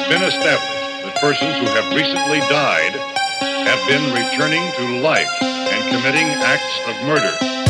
been established that persons who have recently died have been returning to life and committing acts of murder.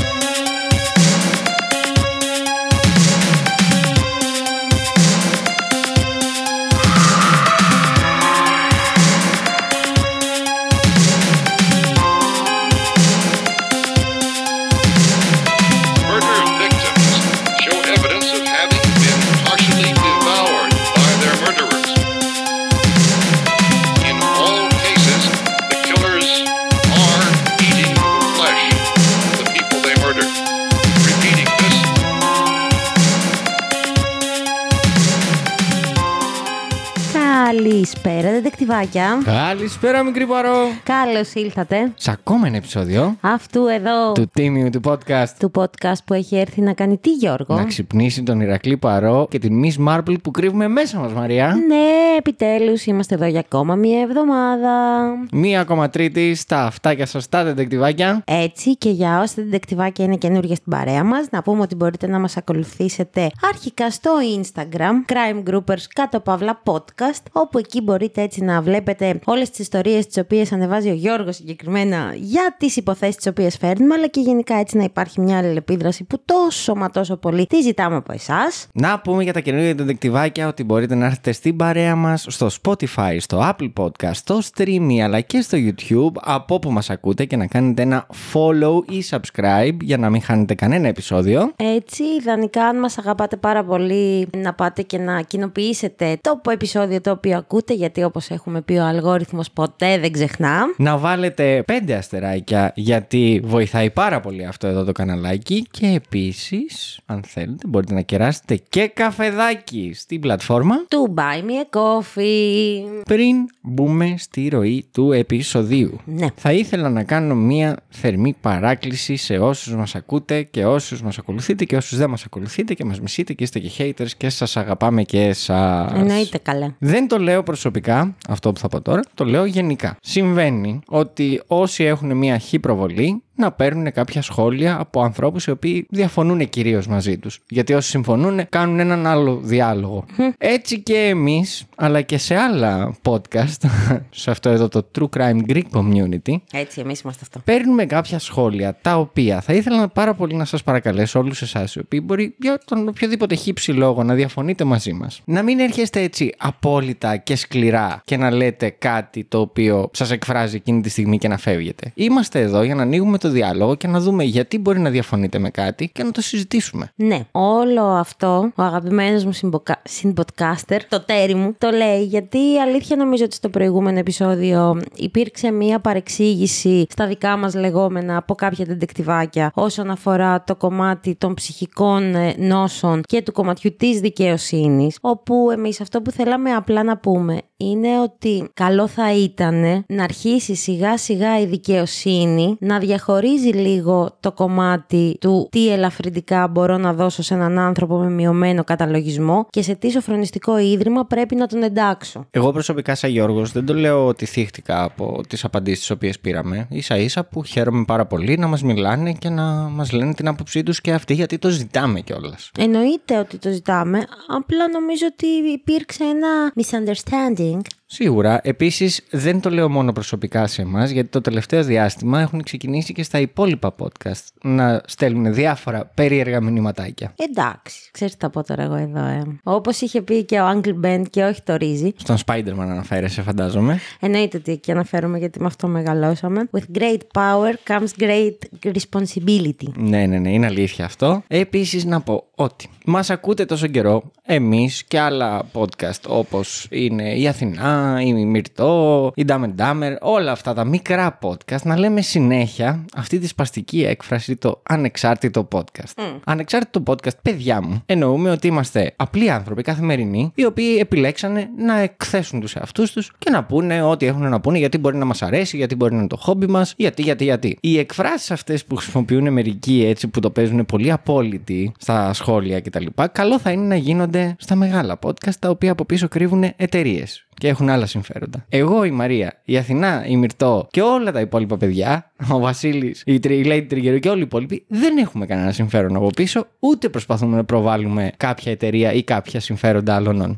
Καλησπέρα, δεντεκτιβάκια. Καλησπέρα, μικρή Παρό. Καλώς ήλθατε Σε ακόμα ένα επεισόδιο αυτού εδώ του τίμιου του podcast. Του podcast που έχει έρθει να κάνει τι, Γιώργο? Να ξυπνήσει τον Ηρακλή Παρό και την Miss Marple που κρύβουμε μέσα μας, Μαρία. Ναι, επιτέλους είμαστε εδώ για ακόμα μία εβδομάδα. Μία ακόμα Τρίτη στα αυτάκια σας, τα δεντεκτιβάκια. Έτσι, και για όσοι δεντεκτιβάκια είναι καινούργια στην παρέα μας, να πούμε ότι μπορείτε να μας ακολουθήσετε αρχικά στο Instagram, Crime Groupers _podcast, όπου εκεί μπορείτε έτσι να βλέπετε όλες τις ιστορίες τις οποίες ανεβάζει ο Γιώργος συγκεκριμένα για τις υποθέσεις τις οποίες φέρνουμε, αλλά και γενικά έτσι να υπάρχει μια αλληλεπίδραση που τόσο μα τόσο πολύ τη ζητάμε από εσάς. Να πούμε για τα καινούργια δεντεκτιβάκια ότι μπορείτε να έρθετε στην παρέα μας στο Spotify, στο Apple Podcast, στο Streamy αλλά και στο YouTube, από όπου μας ακούτε, και να κάνετε ένα follow ή subscribe για να μην χάνετε κανένα επεισόδιο. Έτσι, ιδανικά αν μας αγαπάτε πάρα πολύ, να πάτε και να κοινοποιήσετε το επεισόδιο το οποίο ακούτε, γιατί όπως έχουμε πει ο αλγόριθμος ποτέ δεν ξεχνά. Να βάλετε 5 αστεράκια, γιατί βοηθάει πάρα πολύ αυτό εδώ το καναλάκι, και επίσης αν θέλετε μπορείτε να κεράσετε και καφεδάκι στην πλατφόρμα του Buy Me a Coffee. Πριν μπούμε στη ροή του επεισοδίου, ναι, θα ήθελα να κάνω μια θερμή παράκληση σε όσους μας ακούτε και όσους μας ακολουθείτε και όσους δεν μας ακολουθείτε και μας μισείτε και είστε και haters και σας αγαπάμε και εσάς. Εννοείται, καλά. Δεν το λέω προσωπικά αυτό που θα πω τώρα, το λέω γενικά. Συμβαίνει ότι όσοι έχουν μια χ προβολή να παίρνουν κάποια σχόλια από ανθρώπους οι οποίοι διαφωνούν κυρίως μαζί τους. Γιατί όσοι συμφωνούν κάνουν έναν άλλο διάλογο. Έτσι και εμείς, αλλά και σε άλλα podcast, σε αυτό εδώ το True Crime Greek Community, έτσι εμείς είμαστε αυτό, παίρνουμε κάποια σχόλια τα οποία θα ήθελα πάρα πολύ να σας παρακαλέσω όλους εσάς, οι οποίοι μπορεί για τον οποιοδήποτε χύψη λόγο να διαφωνείτε μαζί μας, να μην έρχεστε έτσι απόλυτα και σκληρά και να λέτε κάτι το οποίο σας εκφράζει εκείνη τη στιγμή και να φεύγετε. Είμαστε εδώ για να ανοίγουμε το διάλογο και να δούμε γιατί μπορεί να διαφωνείτε με κάτι και να το συζητήσουμε. Ναι, όλο αυτό ο αγαπημένος μου συμπodcaster, το τέρι μου, το λέει, γιατί η αλήθεια νομίζω ότι στο προηγούμενο επεισόδιο υπήρξε μία παρεξήγηση στα δικά μας λεγόμενα από κάποια δεντεκτιβάκια όσον αφορά το κομμάτι των ψυχικών νόσων και του κομματιού της δικαιοσύνης, όπου εμείς αυτό που θέλαμε απλά να πούμε είναι ότι καλό θα ήταν να αρχίσει σιγά σιγά η δικαιοσύνη να διαχωρίζει λίγο το κομμάτι του τι ελαφρυντικά μπορώ να δώσω σε έναν άνθρωπο με μειωμένο καταλογισμό και σε τι σοφρονιστικό ίδρυμα πρέπει να τον εντάξω. Εγώ προσωπικά σαν Γιώργος δεν το λέω ότι θύχτηκα από τις απαντήσεις τις οποίες πήραμε. Ίσα ίσα που χαίρομαι πάρα πολύ να μας μιλάνε και να μας λένε την άποψή τους και αυτοί, γιατί το ζητάμε κιόλας. Εννοείται ότι το ζητάμε, απλά νομίζω ότι υπήρξε ένα misunderstanding. Σίγουρα. Επίσης, δεν το λέω μόνο προσωπικά σε εμάς, γιατί το τελευταίο διάστημα έχουν ξεκινήσει και στα υπόλοιπα podcast να στέλνουν διάφορα περίεργα μηνυματάκια. Εντάξει, ξέρεις τι θα πω τώρα εγώ εδώ, Όπως είχε πει και ο Uncle Ben, και όχι το Ρίζι. Στον Spider-Man αναφέρεσαι, φαντάζομαι. Εννοείται ότι εκεί αναφέρομαι, γιατί με αυτό μεγαλώσαμε. With great power comes great responsibility. Ναι, είναι αλήθεια αυτό. Επίσης, να πω ότι μας ακούτε τόσο καιρό εμείς και άλλα podcast όπως είναι η Αθηνά, η Μυρτώ, η Dumb and Dumber, όλα αυτά τα μικρά podcast, να λέμε συνέχεια αυτή τη σπαστική έκφραση, το ανεξάρτητο podcast. Ανεξάρτητο podcast, παιδιά μου, εννοούμε ότι είμαστε απλοί άνθρωποι καθημερινοί, οι οποίοι επιλέξανε να εκθέσουν τους εαυτούς τους και να πούνε ό,τι έχουν να πούνε, γιατί μπορεί να μας αρέσει, γιατί μπορεί να είναι το χόμπι μας, γιατί. Οι εκφράσεις αυτές που χρησιμοποιούν μερικοί έτσι, που το παίζουν πολύ απόλυτοι στα σχόλια κτλ., καλό θα είναι να γίνονται στα μεγάλα podcast, τα οποία από πίσω κρύβουν εταιρείες. και έχουν άλλα συμφέροντα. Εγώ, η Μαρία, η Αθηνά, η Μυρτώ και όλα τα υπόλοιπα παιδιά, ο Βασίλης, η Lady Trigger και όλοι οι υπόλοιποι, δεν έχουμε κανένα συμφέρον από πίσω, ούτε προσπαθούμε να προβάλλουμε κάποια εταιρεία ή κάποια συμφέροντα άλλων.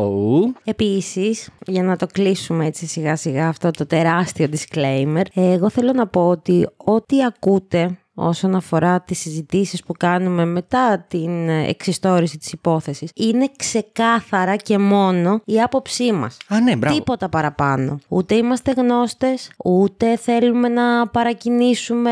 Επίσης, για να το κλείσουμε έτσι σιγά σιγά αυτό το τεράστιο disclaimer, εγώ θέλω να πω ότι ό,τι ακούτε όσον αφορά τις συζητήσεις που κάνουμε μετά την εξιστόρηση της υπόθεσης, είναι ξεκάθαρα και μόνο η άποψή μας. Ναι, μπράβο. Τίποτα παραπάνω. Ούτε είμαστε γνώστες, ούτε θέλουμε να παρακινήσουμε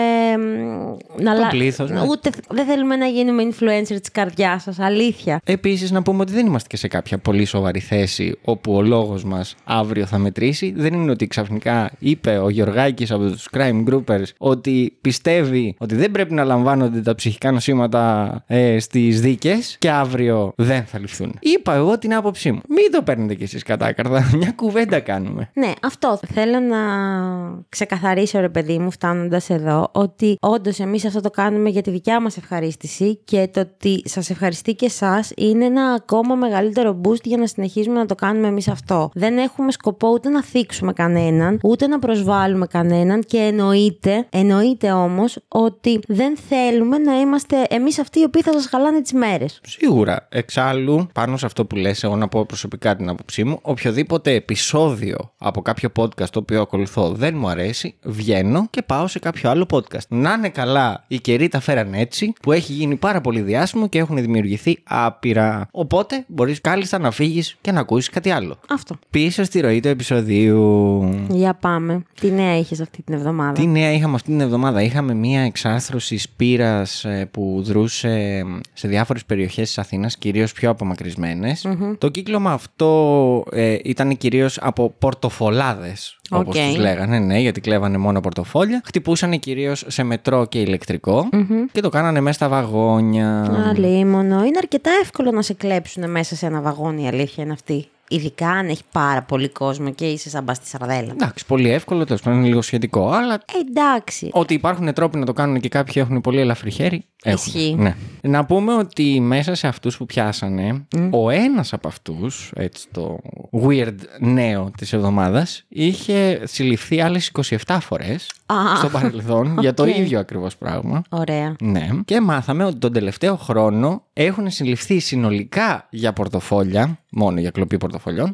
το πλήθος, ναι. Ούτε δεν θέλουμε να γίνουμε influencer της καρδιάς σας. Αλήθεια. Επίσης, να πούμε ότι δεν είμαστε και σε κάποια πολύ σοβαρή θέση όπου ο λόγος μας αύριο θα μετρήσει. Δεν είναι ότι ξαφνικά είπε ο Γιωργάκης από τους Crime Groupers ότι πιστεύει ότι δεν πρέπει να λαμβάνονται τα ψυχικά νοσήματα στις δίκες και αύριο δεν θα ληφθούν. Είπα εγώ την άποψή μου. Μην το παίρνετε κι εσείς κατάκαρδα. Μια κουβέντα κάνουμε. Ναι, αυτό. Θέλω να ξεκαθαρίσω, ρε παιδί μου, φτάνοντας εδώ, ότι όντως εμείς αυτό το κάνουμε για τη δικιά μας ευχαρίστηση και το ότι σας ευχαριστεί και εσάς είναι ένα ακόμα μεγαλύτερο boost για να συνεχίσουμε να το κάνουμε εμείς αυτό. Δεν έχουμε σκοπό ούτε να θίξουμε κανέναν, ούτε να προσβάλλουμε κανέναν και εννοείται όμως ότι δεν θέλουμε να είμαστε εμείς αυτοί οι οποίοι θα σας χαλάνε τις μέρες. Σίγουρα. Εξάλλου, πάνω σε αυτό που λες, εγώ να πω προσωπικά την άποψή μου, οποιοδήποτε επεισόδιο από κάποιο podcast το οποίο ακολουθώ δεν μου αρέσει, βγαίνω και πάω σε κάποιο άλλο podcast. Να είναι καλά, οι καιροί τα φέραν έτσι, που έχει γίνει πάρα πολύ διάσημο και έχουν δημιουργηθεί άπειρα. Οπότε μπορείς κάλλιστα να φύγεις και να ακούσεις κάτι άλλο. Αυτό. Πίσω στη ροή του επεισοδίου. Για πάμε. Τι νέα είχες αυτή την εβδομάδα? Τι νέα είχαμε αυτή την εβδομάδα? Είχαμε μία εξάρθρωση πύρας που δρούσε σε διάφορες περιοχές της Αθήνας, κυρίως πιο απομακρυσμένες. Το κύκλωμα αυτό ήταν κυρίως από πορτοφολάδες, όπως τους λέγανε, ναι, γιατί κλέβανε μόνο πορτοφόλια. Χτυπούσαν κυρίως σε μετρό και ηλεκτρικό και το κάνανε μέσα στα βαγόνια. Αλίμονο. Είναι αρκετά εύκολο να σε κλέψουν μέσα σε ένα βαγόνι, η αλήθεια είναι αυτή. Ειδικά αν έχει πάρα πολύ κόσμο και είσαι σαν μπα στη σαρδέλα. Εντάξει, πολύ εύκολο, τέλος πάντων είναι λίγο σχετικό, αλλά. Εντάξει. Ότι υπάρχουν τρόποι να το κάνουν και κάποιοι έχουν πολύ ελαφρύ χέρι. Ισχύει. Ναι. Να πούμε ότι μέσα σε αυτούς που πιάσανε, ο ένας από αυτούς, έτσι το weird νέο της εβδομάδας, είχε συλληφθεί άλλες 27 φορές στο παρελθόν για το ίδιο ακριβώς πράγμα. Ωραία. Ναι. Και μάθαμε ότι τον τελευταίο χρόνο έχουν συλληφθεί συνολικά για πορτοφόλια, μόνο για κλοπή πορτοφολιών,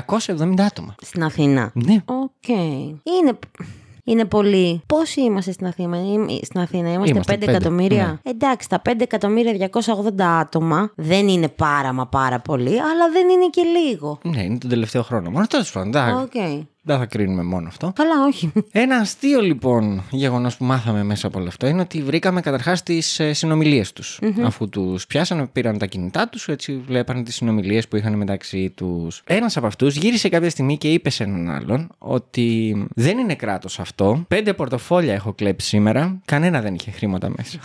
270 άτομα. Στην Αθήνα. Ναι. Οκ. Είναι πολύ. Πόσοι είμαστε στην Αθήνα? Είμαστε 5 εκατομμύρια. Ναι. Εντάξει, τα 5.280.000 άτομα δεν είναι πάρα πολύ, αλλά δεν είναι και λίγο. Ναι, είναι τον τελευταίο χρόνο. Μόνο τέλος πάντων. Δεν θα κρίνουμε μόνο αυτό. Καλά, όχι. Ένα αστείο λοιπόν γεγονός που μάθαμε μέσα από όλο αυτό είναι ότι βρήκαμε καταρχάς τις συνομιλίες τους. Αφού τους πιάσανε, πήραν τα κινητά τους, έτσι βλέπανε τις συνομιλίες που είχαν μεταξύ τους. Ένας από αυτούς γύρισε κάποια στιγμή και είπε σε έναν άλλον ότι δεν είναι κράτος αυτό. 5 πορτοφόλια έχω κλέψει σήμερα. Κανένα δεν είχε χρήματα μέσα.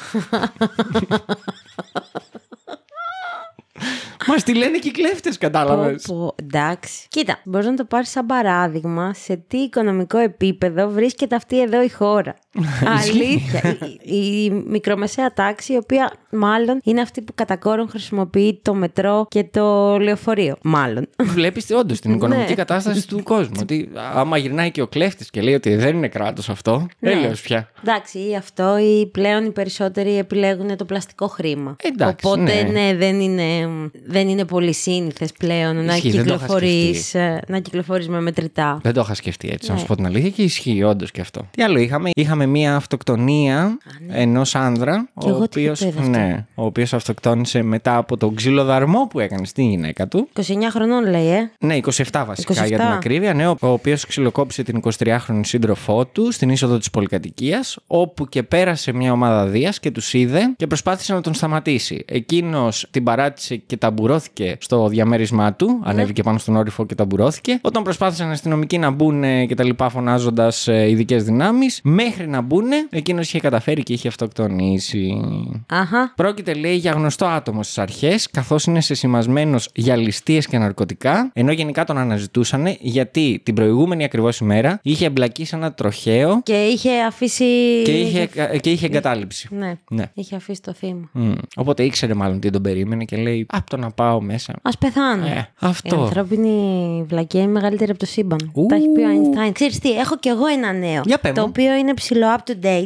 Μας τη λένε και οι κλέφτες, κατάλαβες. Εντάξει. Κοίτα, μπορείς να το πάρεις σαν παράδειγμα σε τι οικονομικό επίπεδο βρίσκεται αυτή εδώ η χώρα. Αλήθεια. Η μικρομεσαία τάξη, η οποία μάλλον είναι αυτή που κατά κόρον χρησιμοποιεί το μετρό και το λεωφορείο. Μάλλον. Βλέπεις όντως την οικονομική κατάσταση του κόσμου. Ότι άμα γυρνάει και ο κλέφτης και λέει ότι δεν είναι κράτος αυτό, έλεος πια. Εντάξει, ή αυτό, ή πλέον οι περισσότεροι επιλέγουν το πλαστικό χρήμα. Εντάξει, οπότε ναι, δεν είναι πολύ σύνηθες πλέον να κυκλοφορείς με μετρητά. Δεν το είχα σκεφτεί έτσι, να σου πω την αλήθεια, και ισχύει όντως και αυτό. Τι άλλο είχαμε? Είχαμε μία αυτοκτονία ενός άνδρα, ο οποίος αυτοκτόνησε μετά από τον ξυλοδαρμό που έκανε στην γυναίκα του. 29 χρονών λέει, Ναι, 27 βασικά 27. Για την ακρίβεια. Ναι, ο οποίος ξυλοκόπησε την 23χρονη σύντροφό του στην είσοδο της πολυκατοικίας, όπου και πέρασε μια ομάδα δίας και τους είδε και προσπάθησε να τον σταματήσει. Εκείνος την παράτησε και ταμπουρώθηκε στο διαμέρισμά του. Ανέβηκε πάνω στον όρυφο και ταμπουρώθηκε. Όταν προσπάθησαν οι αστυνομικοί να μπουν και τα λοιπά, φωνάζοντας ειδικές δυνάμεις, μέχρι να μπουν, εκείνος είχε καταφέρει και είχε αυτοκτονήσει. Πρόκειται, λέει, για γνωστό άτομο στις αρχές, καθώς είναι σεσημασμένος για ληστείες και ναρκωτικά, ενώ γενικά τον αναζητούσαν γιατί την προηγούμενη ακριβώς ημέρα είχε εμπλακεί σε ένα τροχαίο και είχε αφήσει. Και είχε εγκατάλειψη. Ναι. Είχε αφήσει το θύμα. Οπότε ήξερε μάλλον τι τον περίμενε και λέει: Απ' το να πάω μέσα. Ας πεθάνω. Αυτό. ανθρώπινη βλακεία είναι μεγαλύτερη από το σύμπαν. Τα έχει πει ο Einstein. Ξέρεις τι, έχω κι εγώ ένα νέο. Το οποίο είναι ψηλό up to date.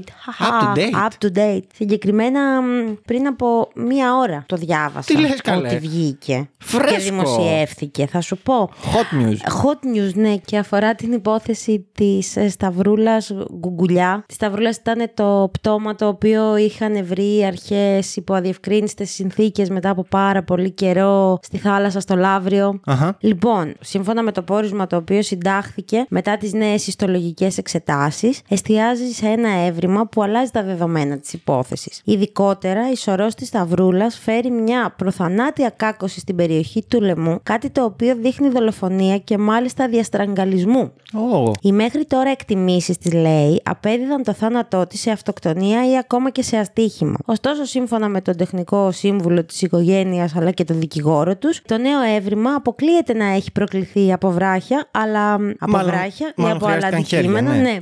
Up to date. Συγκεκριμένα πριν από μία ώρα το διάβασα. Τι λες, καλέ? Ότι βγήκε. Φρέσκο. Και δημοσιεύθηκε. Θα σου πω. Hot news. Hot news, ναι. Και αφορά την υπόθεση της Σταυρούλας Γκουγκουλιά. Τη Σταυρούλας ήταν το πτώμα το οποίο είχαν βρει αρχές υπό αδιευκρίνηστες συνθήκες μετά από πάρα πολύ καιρό στη θάλασσα στο Λαύριο. Λοιπόν, σύμφωνα με το πόρισμα το οποίο συντάχθηκε μετά τις νέες ιστολογικές εξετάσεις, εστιάζει σε ένα έβριμα που αλλάζει τα δεδομένα της υπόθεσης. Ειδικότερα, η σωρός της Σταυρούλας φέρει μια προθανάτια κάκωση στην περιοχή του λαιμού, κάτι το οποίο δείχνει δολοφονία και μάλιστα διαστραγγαλισμού. Οι μέχρι τώρα εκτιμήσεις της, λέει, απέδιδαν το θάνατό της σε αυτοκτονία ή ακόμα και σε αστοίχημα. Ωστόσο, σύμφωνα με τον τεχνικό σύμβουλο της οικογένειας αλλά και τον δικηγόρο τους, το νέο έβριμα αποκλείεται να έχει προκληθεί από βράχια, αλλά από βράχια ή από άλλα αντικείμενα. Ναι.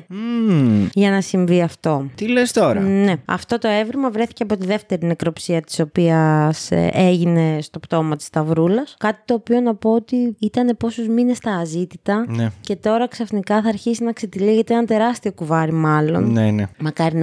Για να συμβεί αυτό. Τι λες τώρα? Ναι. Αυτό το έβριμα βρέθηκε από τη δεύτερη νεκροψία της οποίας έγινε στο πτώμα της Σταυρούλας. Κάτι το οποίο να πω ότι ήταν πόσους μήνες στα αζήτητα. Ναι. Και τώρα ξαφνικά θα αρχίσει να ξετυλίγεται ένα τεράστιο κουβάρι, μάλλον. Ναι. Μακάρι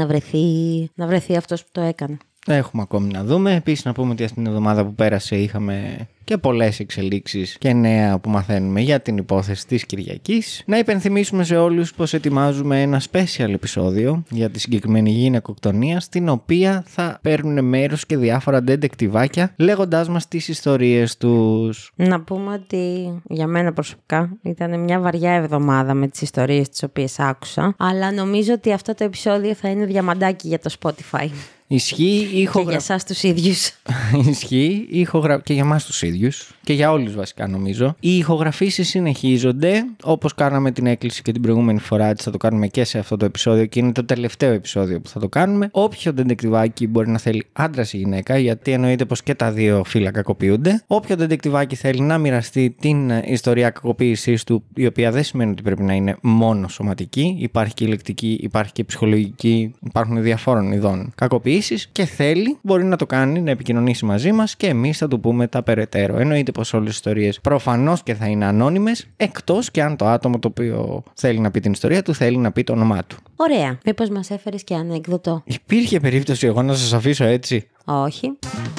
να βρεθεί αυτός που το έκανε. Έχουμε ακόμη να δούμε. Επίσης να πούμε ότι αυτήν την εβδομάδα που πέρασε είχαμε και πολλές εξελίξεις και νέα που μαθαίνουμε για την υπόθεση της Κυριακής. Να υπενθυμίσουμε σε όλους πως ετοιμάζουμε ένα special επεισόδιο για τη συγκεκριμένη γυναικοκτονία, στην οποία θα παίρνουν μέρος και διάφορα ντεντεκτιβάκια λέγοντάς μας τις ιστορίες τους. Να πούμε ότι για μένα προσωπικά ήταν μια βαριά εβδομάδα με τις ιστορίες τις οποίες άκουσα, αλλά νομίζω ότι αυτό το επεισόδιο θα είναι διαμαντάκι για το Spotify. Ισχύει και για εσάς τους ίδιους. Ισχύει και για εμάς τους ίδιους και για όλους βασικά νομίζω. Οι ηχογραφήσεις συνεχίζονται, όπως κάναμε την έκκληση και την προηγούμενη φορά, έτσι θα το κάνουμε και σε αυτό το επεισόδιο και είναι το τελευταίο επεισόδιο που θα το κάνουμε. Όποιο ντεντεκτιβάκι μπορεί να θέλει άντρας ή γυναίκα, γιατί εννοείται πως και τα δύο φύλλα κακοποιούνται. Όποιο ντεντεκτιβάκι θέλει να μοιραστεί την ιστορία κακοποίησής του, η οποία δεν σημαίνει ότι πρέπει να είναι μόνο σωματική, υπάρχει και ηλεκτρική, υπάρχει και ψυχολογική, υπάρχουν διαφόρων ειδών κακοποίησης. Και θέλει, μπορεί να το κάνει, να επικοινωνήσει μαζί μας και εμείς θα του πούμε τα περαιτέρω. Εννοείται πως όλες οι ιστορίες προφανώς και θα είναι ανώνυμες, εκτός και αν το άτομο το οποίο θέλει να πει την ιστορία του θέλει να πει το όνομά του. Ωραία. Μήπως μας έφερες και ανέκδοτο? Υπήρχε περίπτωση εγώ να σας αφήσω έτσι? Όχι.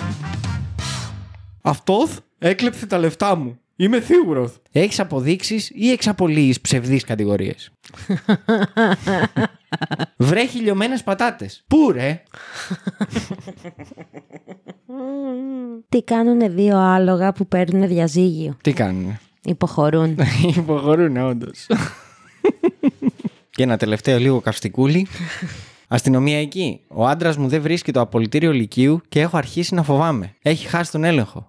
Αυτός έκλεψε τα λεφτά μου. Είμαι σίγουρος. Έχεις αποδείξεις ή εξαπολύεις ψευδείς κατηγορίες? Βρε χιλιωμένες πατάτες. Πού ρε? Τι κάνουνε δύο άλογα που παίρνουνε διαζύγιο? Τι κάνουνε? Υποχωρούν. Υποχωρούν όντως. Και ένα τελευταίο λίγο καυστικούλι. Αστυνομία εκεί. Ο άντρας μου δεν βρίσκει το απολυτήριο λυκείου και έχω αρχίσει να φοβάμαι. Έχει χάσει τον έλεγχο.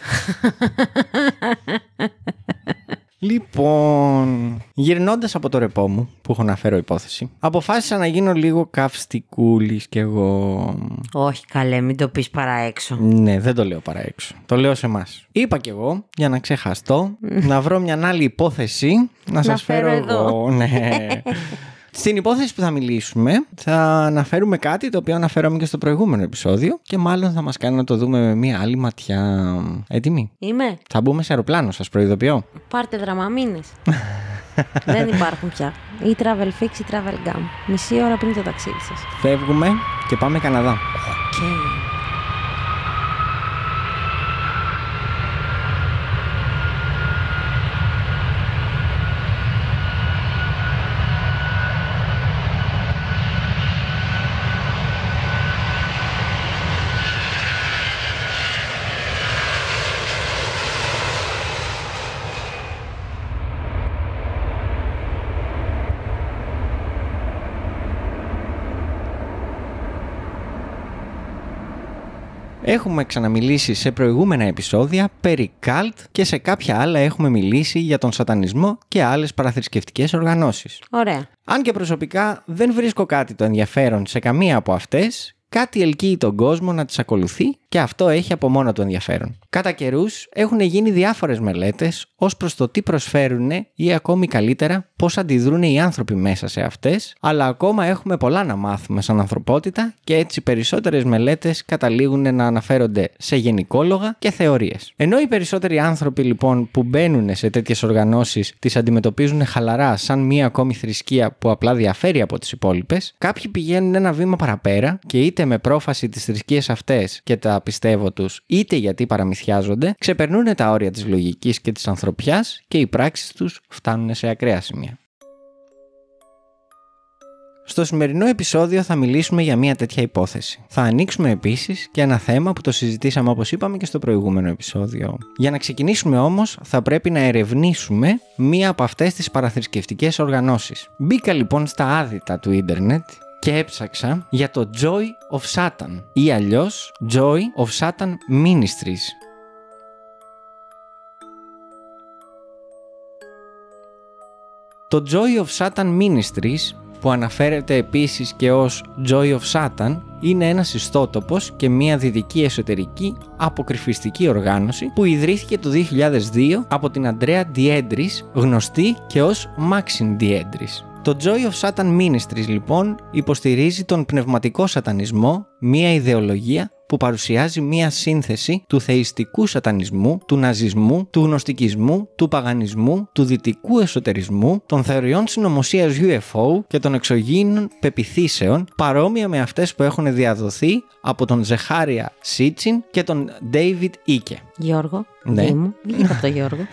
Λοιπόν, γυρνώντας από το ρεπό μου, που έχω να φέρω υπόθεση, αποφάσισα να γίνω λίγο καυστικούλης κι εγώ. Όχι καλέ, μην το πεις παρά έξω. Ναι, δεν το λέω παρά έξω. Το λέω σε εμάς. Είπα κι εγώ, για να ξεχαστώ, να βρω μια άλλη υπόθεση να σας φέρω εγώ. Ναι. Στην υπόθεση που θα μιλήσουμε, θα αναφέρουμε κάτι το οποίο αναφέραμε και στο προηγούμενο επεισόδιο και μάλλον θα μας κάνει να το δούμε με μια άλλη ματιά. Έτοιμοι? Είμαι. Θα μπούμε σε αεροπλάνο, σας προειδοποιώ. Πάρτε δραμαμίνες. Δεν υπάρχουν πια. Ή travel fix ή travel gum. Μισή ώρα πριν το ταξίδι σας. Φεύγουμε και πάμε Καναδά. Okay. Έχουμε ξαναμιλήσει σε προηγούμενα επεισόδια περί καλτ και σε κάποια άλλα έχουμε μιλήσει για τον σατανισμό και άλλες παραθρησκευτικές οργανώσεις. Ωραία. Αν και προσωπικά δεν βρίσκω κάτι το ενδιαφέρον σε καμία από αυτές, κάτι ελκύει τον κόσμο να τις ακολουθεί και αυτό έχει από μόνο του ενδιαφέρον. Κατά καιρούς έχουν γίνει διάφορες μελέτες ως προς το τι προσφέρουν ή ακόμη καλύτερα πώς αντιδρούν οι άνθρωποι μέσα σε αυτές, αλλά ακόμα έχουμε πολλά να μάθουμε σαν ανθρωπότητα και έτσι περισσότερες μελέτες καταλήγουν να αναφέρονται σε γενικόλογα και θεωρίες. Ενώ οι περισσότεροι άνθρωποι λοιπόν που μπαίνουν σε τέτοιες οργανώσεις τις αντιμετωπίζουν χαλαρά σαν μία ακόμη θρησκεία που απλά διαφέρει από τις υπόλοιπες, κάποιοι πηγαίνουν ένα βήμα παραπέρα και είτε με πρόφαση τις θρησκείες αυτές και τα πιστεύω τους, είτε γιατί παραμυθιάζονται, ξεπερνούν τα όρια της λογικής και της ανθρωπιάς και οι πράξεις τους φτάνουν σε ακραία σημεία. Στο σημερινό επεισόδιο θα μιλήσουμε για μια τέτοια υπόθεση. Θα ανοίξουμε επίσης και ένα θέμα που το συζητήσαμε όπως είπαμε και στο προηγούμενο επεισόδιο. Για να ξεκινήσουμε όμως θα πρέπει να ερευνήσουμε μία από αυτές τις παραθρησκευτικές οργανώσεις. Μπήκα λοιπόν στα άδυτα του ίντερνετ και έψαξα για το Joy of Satan ή αλλιώς Joy of Satan Ministries. Το Joy of Satan Ministries, που αναφέρεται επίσης και ως Joy of Satan, είναι ένας ιστότοπος και μια δυτική εσωτερική αποκρυφιστική οργάνωση που ιδρύθηκε το 2002 από την Αντρέα Ντιέντρις, γνωστή και ως Μάξιν Ντιέντρις. Το Joy of Satan Ministries λοιπόν υποστηρίζει τον πνευματικό σατανισμό, μια ιδεολογία που παρουσιάζει μία σύνθεση του θεϊστικού σατανισμού, του ναζισμού, του γνωστικισμού, του παγανισμού, του δυτικού εσωτερισμού, των θεωριών συνωμοσίας UFO και των εξωγήινων πεποιθήσεων, παρόμοια με αυτές που έχουν διαδοθεί από τον Ζεχάρια Σίτσιν και τον Ντέιβιντ Ίκε. Γιώργο, ναι. Μου, βγήκα από το Γιώργο.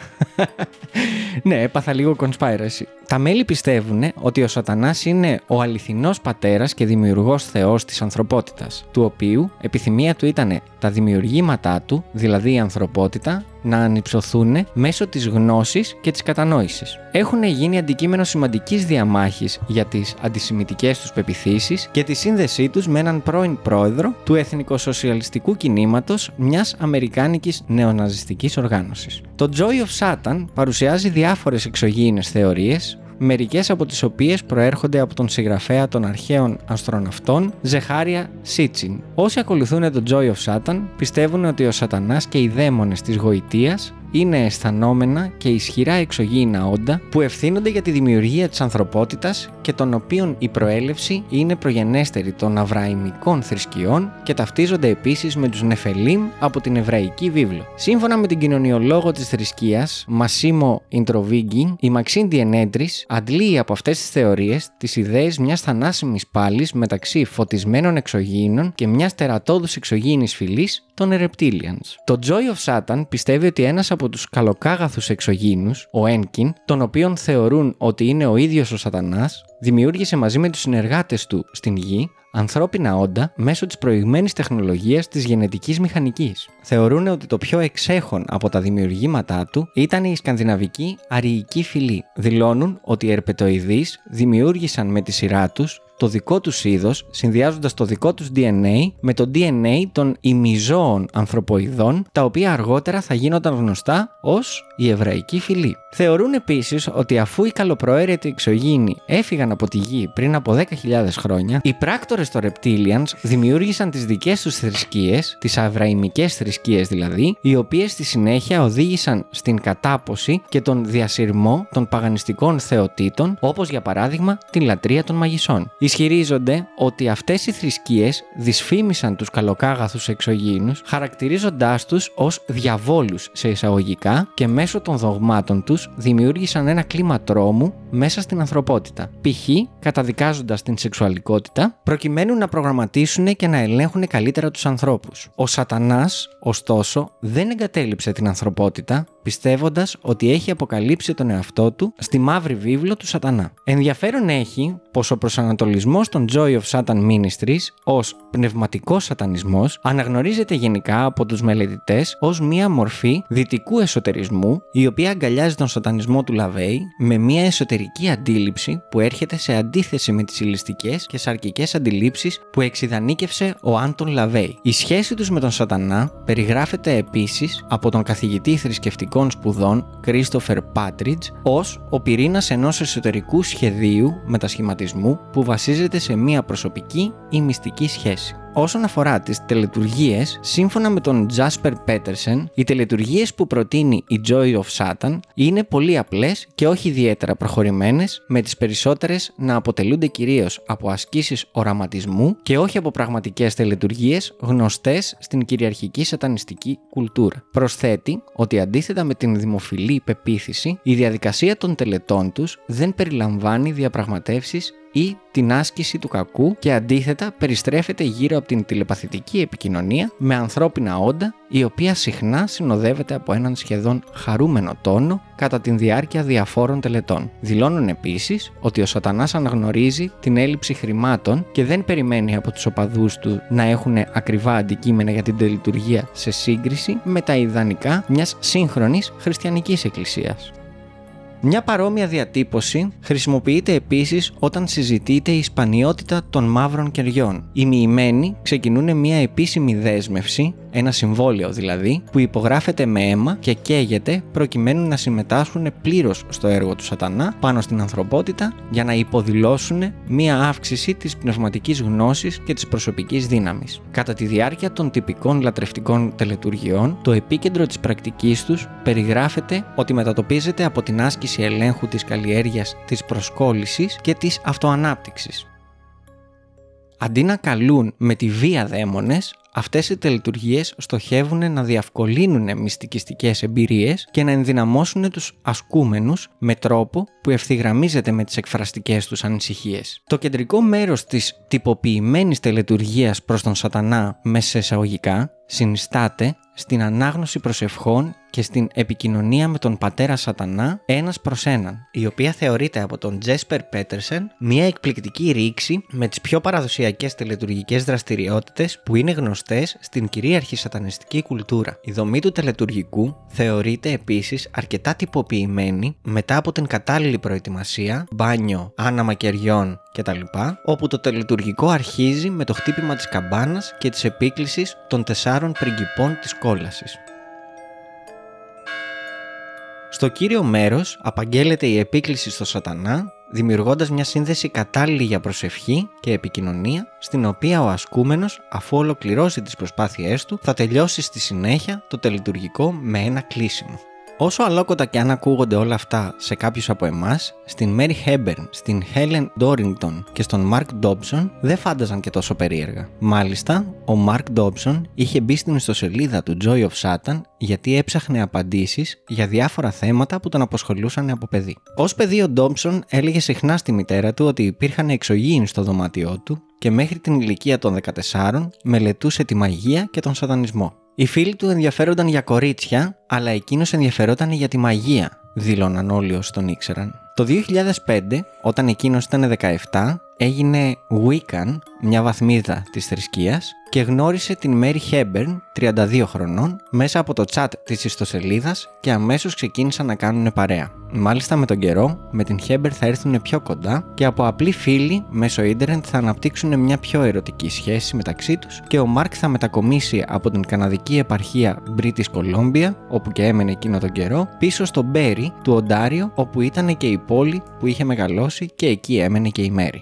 Ναι, έπαθα λίγο conspiracy. Τα μέλη πιστεύουν ότι ο Σατανάς είναι ο αληθινός πατέρας και δημιουργός Θεός της ανθρωπότητας, του οποίου επιθυμία του ήταν τα δημιουργήματά του, δηλαδή η ανθρωπότητα, να ανυψωθούν μέσω της γνώσης και της κατανόησης. Έχουν γίνει αντικείμενο σημαντικής διαμάχης για τις αντισημιτικές τους πεποιθήσεις και τη σύνδεσή τους με έναν πρώην πρόεδρο του εθνικοσοσιαλιστικού κινήματος μιας αμερικάνικης νεοναζιστικής οργάνωσης. Το Joy of Satan παρουσιάζει διάφορες εξωγήινες θεωρίες, μερικές από τις οποίες προέρχονται από τον συγγραφέα των αρχαίων αστροναυτών Ζεχάρια Σίτσιν. Όσοι ακολουθούν το Joy of Satan πιστεύουν ότι ο Σατανάς και οι δαίμονες της γοητείας είναι αισθανόμενα και ισχυρά εξωγήινα όντα που ευθύνονται για τη δημιουργία της ανθρωπότητας και των οποίων η προέλευση είναι προγενέστερη των αβραημικών θρησκειών και ταυτίζονται επίσης με τους Νεφελίμ από την Εβραϊκή Βίβλο. Σύμφωνα με την κοινωνιολόγο της θρησκείας Μασίμο Ιντροβίγκη, η Μαξίν Ντιέντρις αντλεί από αυτές τις θεωρίες τις ιδέες μιας θανάσιμης πάλης μεταξύ φωτισμένων εξωγήινων και μιας τερατώδους εξωγήινης φυλής, των Reptilians. Το Joy of Satan πιστεύει ότι ένας από τους καλοκάγαθους εξωγήινους, ο Ένκιν, τον οποίον θεωρούν ότι είναι ο ίδιος ο Σατανάς, δημιούργησε μαζί με τους συνεργάτες του στην Γη ανθρώπινα όντα μέσω της προηγμένης τεχνολογίας της γενετικής μηχανικής. Θεωρούν ότι το πιο εξέχον από τα δημιουργήματά του ήταν η σκανδιναβική αριική φυλή. Δηλώνουν ότι οι ερπετοειδείς δημιούργησαν με τη σειρά τους το δικό τους είδος, συνδυάζοντας το δικό τους DNA με το DNA των ημιζώων ανθρωποειδών, τα οποία αργότερα θα γίνονταν γνωστά ως η Εβραϊκή φυλή. Θεωρούν επίσης ότι αφού οι καλοπροαίρετοι εξωγήινοι έφυγαν από τη Γη πριν από 10.000 χρόνια, οι πράκτορες των Reptilians δημιούργησαν τις δικές τους θρησκείες, τις αβραημικές θρησκείες δηλαδή, οι οποίες στη συνέχεια οδήγησαν στην κατάποση και τον διασυρμό των παγανιστικών θεοτήτων, όπως για παράδειγμα την λατρεία των μαγισσών. Ισχυρίζονται ότι αυτές οι θρησκείες δυσφήμισαν τους καλοκάγαθους εξωγήινους, χαρακτηρίζοντάς τους ως διαβόλους σε εισαγωγικά και μέσω των δογμάτων τους δημιούργησαν ένα κλίμα τρόμου μέσα στην ανθρωπότητα. Π.χ. καταδικάζοντας την σεξουαλικότητα, προκειμένου να προγραμματίσουν και να ελέγχουν καλύτερα τους ανθρώπους. Ο Σατανάς, ωστόσο, δεν εγκατέλειψε την ανθρωπότητα, πιστεύοντας ότι έχει αποκαλύψει τον εαυτό του στη μαύρη βίβλο του Σατανά. Ενδιαφέρον έχει πως ο προσανατολισμός των Joy of Satan Ministries ως πνευματικός σατανισμός αναγνωρίζεται γενικά από τους μελετητές ως μία μορφή δυτικού εσωτερισμού, η οποία αγκαλιάζει τον σατανισμό του Λαβέι με μία εσωτερική αντίληψη που έρχεται σε αντίθεση με τις ηλιστικές και σαρκικές αντιλήψεις που εξιδανίκευσε ο Άντων Λαβέι. Η σχέση τους με τον Σατανά περιγράφεται επίσης από τον καθηγητή θρησκευτικών σπουδών Κρίστοφερ Πάτριτζ ως ο πυρήνας ενός εσωτερικού σχεδίου μετασχηματισμού που βασίζεται σε μία προσωπική ή μυστική σχέση. Όσον αφορά τις τελετουργίες, σύμφωνα με τον Jasper Petersen, οι τελετουργίες που προτείνει η Joy of Satan είναι πολύ απλές και όχι ιδιαίτερα προχωρημένες, με τις περισσότερες να αποτελούνται κυρίως από ασκήσεις οραματισμού και όχι από πραγματικές τελετουργίες γνωστές στην κυριαρχική σατανιστική κουλτούρα. Προσθέτει ότι αντίθετα με την δημοφιλή πεποίθηση, η διαδικασία των τελετών τους δεν περιλαμβάνει διαπραγματεύσεις ή την άσκηση του κακού και αντίθετα περιστρέφεται γύρω από την τηλεπαθητική επικοινωνία με ανθρώπινα όντα, η οποία συχνά συνοδεύεται από έναν σχεδόν χαρούμενο τόνο κατά τη διάρκεια διαφόρων τελετών. Δηλώνουν επίσης ότι ο Σατανάς αναγνωρίζει την έλλειψη χρημάτων και δεν περιμένει από τους οπαδούς του να έχουν ακριβά αντικείμενα για την τελετουργία σε σύγκριση με τα ιδανικά μιας σύγχρονης χριστιανικής εκκλησίας. Μια παρόμοια διατύπωση χρησιμοποιείται επίσης όταν συζητείται η σπανιότητα των μαύρων κεριών. Οι μοιημένοι ξεκινούν μια επίσημη δέσμευση, ένα συμβόλαιο δηλαδή, που υπογράφεται με αίμα και καίγεται προκειμένου να συμμετάσχουν πλήρως στο έργο του Σατανά πάνω στην ανθρωπότητα για να υποδηλώσουν μια αύξηση της πνευματικής γνώσης και της προσωπικής δύναμης. Κατά τη διάρκεια των τυπικών λατρευτικών τελετουργιών, το επίκεντρο της πρακτικής τους περιγράφεται ότι μετατοπίζεται από την άσκηση ελέγχου της καλλιέργειας, της προσκόλλησης και της αυτοανάπτυξης. Αντί να καλούν με τη βία δαίμονες, αυτές οι τελετουργίες στοχεύουν να διευκολύνουν μυστικιστικές εμπειρίες και να ενδυναμώσουν τους ασκούμενους με τρόπο που ευθυγραμμίζεται με τις εκφραστικές τους ανησυχίες. Το κεντρικό μέρος της τυποποιημένης τελετουργίας προς τον Σατανά, μέσα σε εισαγωγικά, συνιστάται στην ανάγνωση προσευχών και στην επικοινωνία με τον πατέρα Σατανά ένας προς έναν, η οποία θεωρείται από τον Jasper Petersen μια εκπληκτική ρήξη με τις πιο παραδοσιακές τελετουργικές δραστηριότητες που είναι γνωστές στην κυρίαρχη σατανιστική κουλτούρα. Η δομή του τελετουργικού θεωρείται επίσης αρκετά τυποποιημένη μετά από την κατάλληλη προετοιμασία, μπάνιο, άναμα κεριών κτλ., όπου το τελετουργικό αρχίζει με το χτύπημα της καμπάνας και της επίκλησης των 4 πριγκιπών της κόλασης. Στο κύριο μέρος απαγγέλλεται η επίκληση στο Σατανά, δημιουργώντας μια σύνδεση κατάλληλη για προσευχή και επικοινωνία, στην οποία ο ασκούμενος, αφού ολοκληρώσει τις προσπάθειές του, θα τελειώσει στη συνέχεια το τελετουργικό με ένα κλείσιμο. Όσο αλόκοτα και αν ακούγονται όλα αυτά σε κάποιους από εμάς, στην Mary Hepburn, στην Helen Dorrington και στον Mark Dobson δεν φάνταζαν και τόσο περίεργα. Μάλιστα, ο Mark Dobson είχε μπει στην ιστοσελίδα του Joy of Satan γιατί έψαχνε απαντήσεις για διάφορα θέματα που τον απασχολούσαν από παιδί. Ως παιδί ο Dobson έλεγε συχνά στη μητέρα του ότι υπήρχαν εξωγήινοι στο δωμάτιό του και μέχρι την ηλικία των 14 μελετούσε τη μαγεία και τον σατανισμό. Οι φίλοι του ενδιαφέρονταν για κορίτσια, αλλά εκείνος ενδιαφερόταν για τη μαγεία, δήλωναν όλοι όσοι τον ήξεραν. Το 2005, όταν εκείνος ήταν 17, έγινε Wiccan, μια βαθμίδα της θρησκείας, και γνώρισε την Mary Hepburn, 32 χρονών, μέσα από το chat της ιστοσελίδας και αμέσως ξεκίνησαν να κάνουν παρέα. Μάλιστα με τον καιρό, με την Hepburn θα έρθουν πιο κοντά και από απλοί φίλοι μέσω ίντερνετ θα αναπτύξουν μια πιο ερωτική σχέση μεταξύ τους και ο Mark θα μετακομίσει από την καναδική επαρχία British Columbia, όπου και έμενε εκείνο τον καιρό, πίσω στο Barrie του Οντάριο, όπου ήταν και η πόλη που είχε μεγαλώσει και εκεί έμενε και η Mary.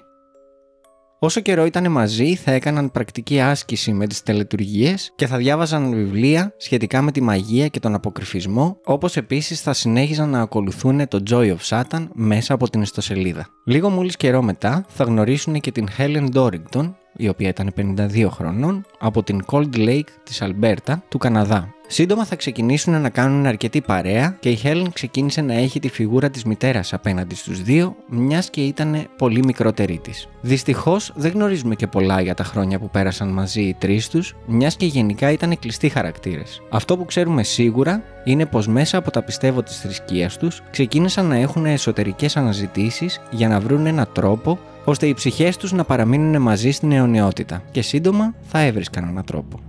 Όσο καιρό ήταν μαζί, θα έκαναν πρακτική άσκηση με τις τελετουργίες και θα διάβαζαν βιβλία σχετικά με τη μαγεία και τον αποκρυφισμό, όπως επίσης θα συνέχιζαν να ακολουθούν το Joy of Satan μέσα από την ιστοσελίδα. Λίγο μόλις καιρό μετά θα γνωρίσουν και την Helen Dorrington, η οποία ήταν 52 χρονών, από την Cold Lake της Αλμπέρτα του Καναδά. Σύντομα θα ξεκινήσουν να κάνουν αρκετή παρέα και η Helen ξεκίνησε να έχει τη φιγούρα της μητέρας απέναντι στους δύο, μιας και ήταν πολύ μικρότερη της. Δυστυχώς δεν γνωρίζουμε και πολλά για τα χρόνια που πέρασαν μαζί οι τρεις τους, μιας και γενικά ήταν κλειστοί χαρακτήρες. Αυτό που ξέρουμε σίγουρα είναι πως μέσα από τα πιστεύω της θρησκείας τους ξεκίνησαν να έχουν εσωτερικές αναζητήσεις για να βρουν έναν τρόπο ώστε οι ψυχές τους να παραμείνουν μαζί στην αιωνιότητα και σύντομα θα έβρισκαν έναν τρόπο.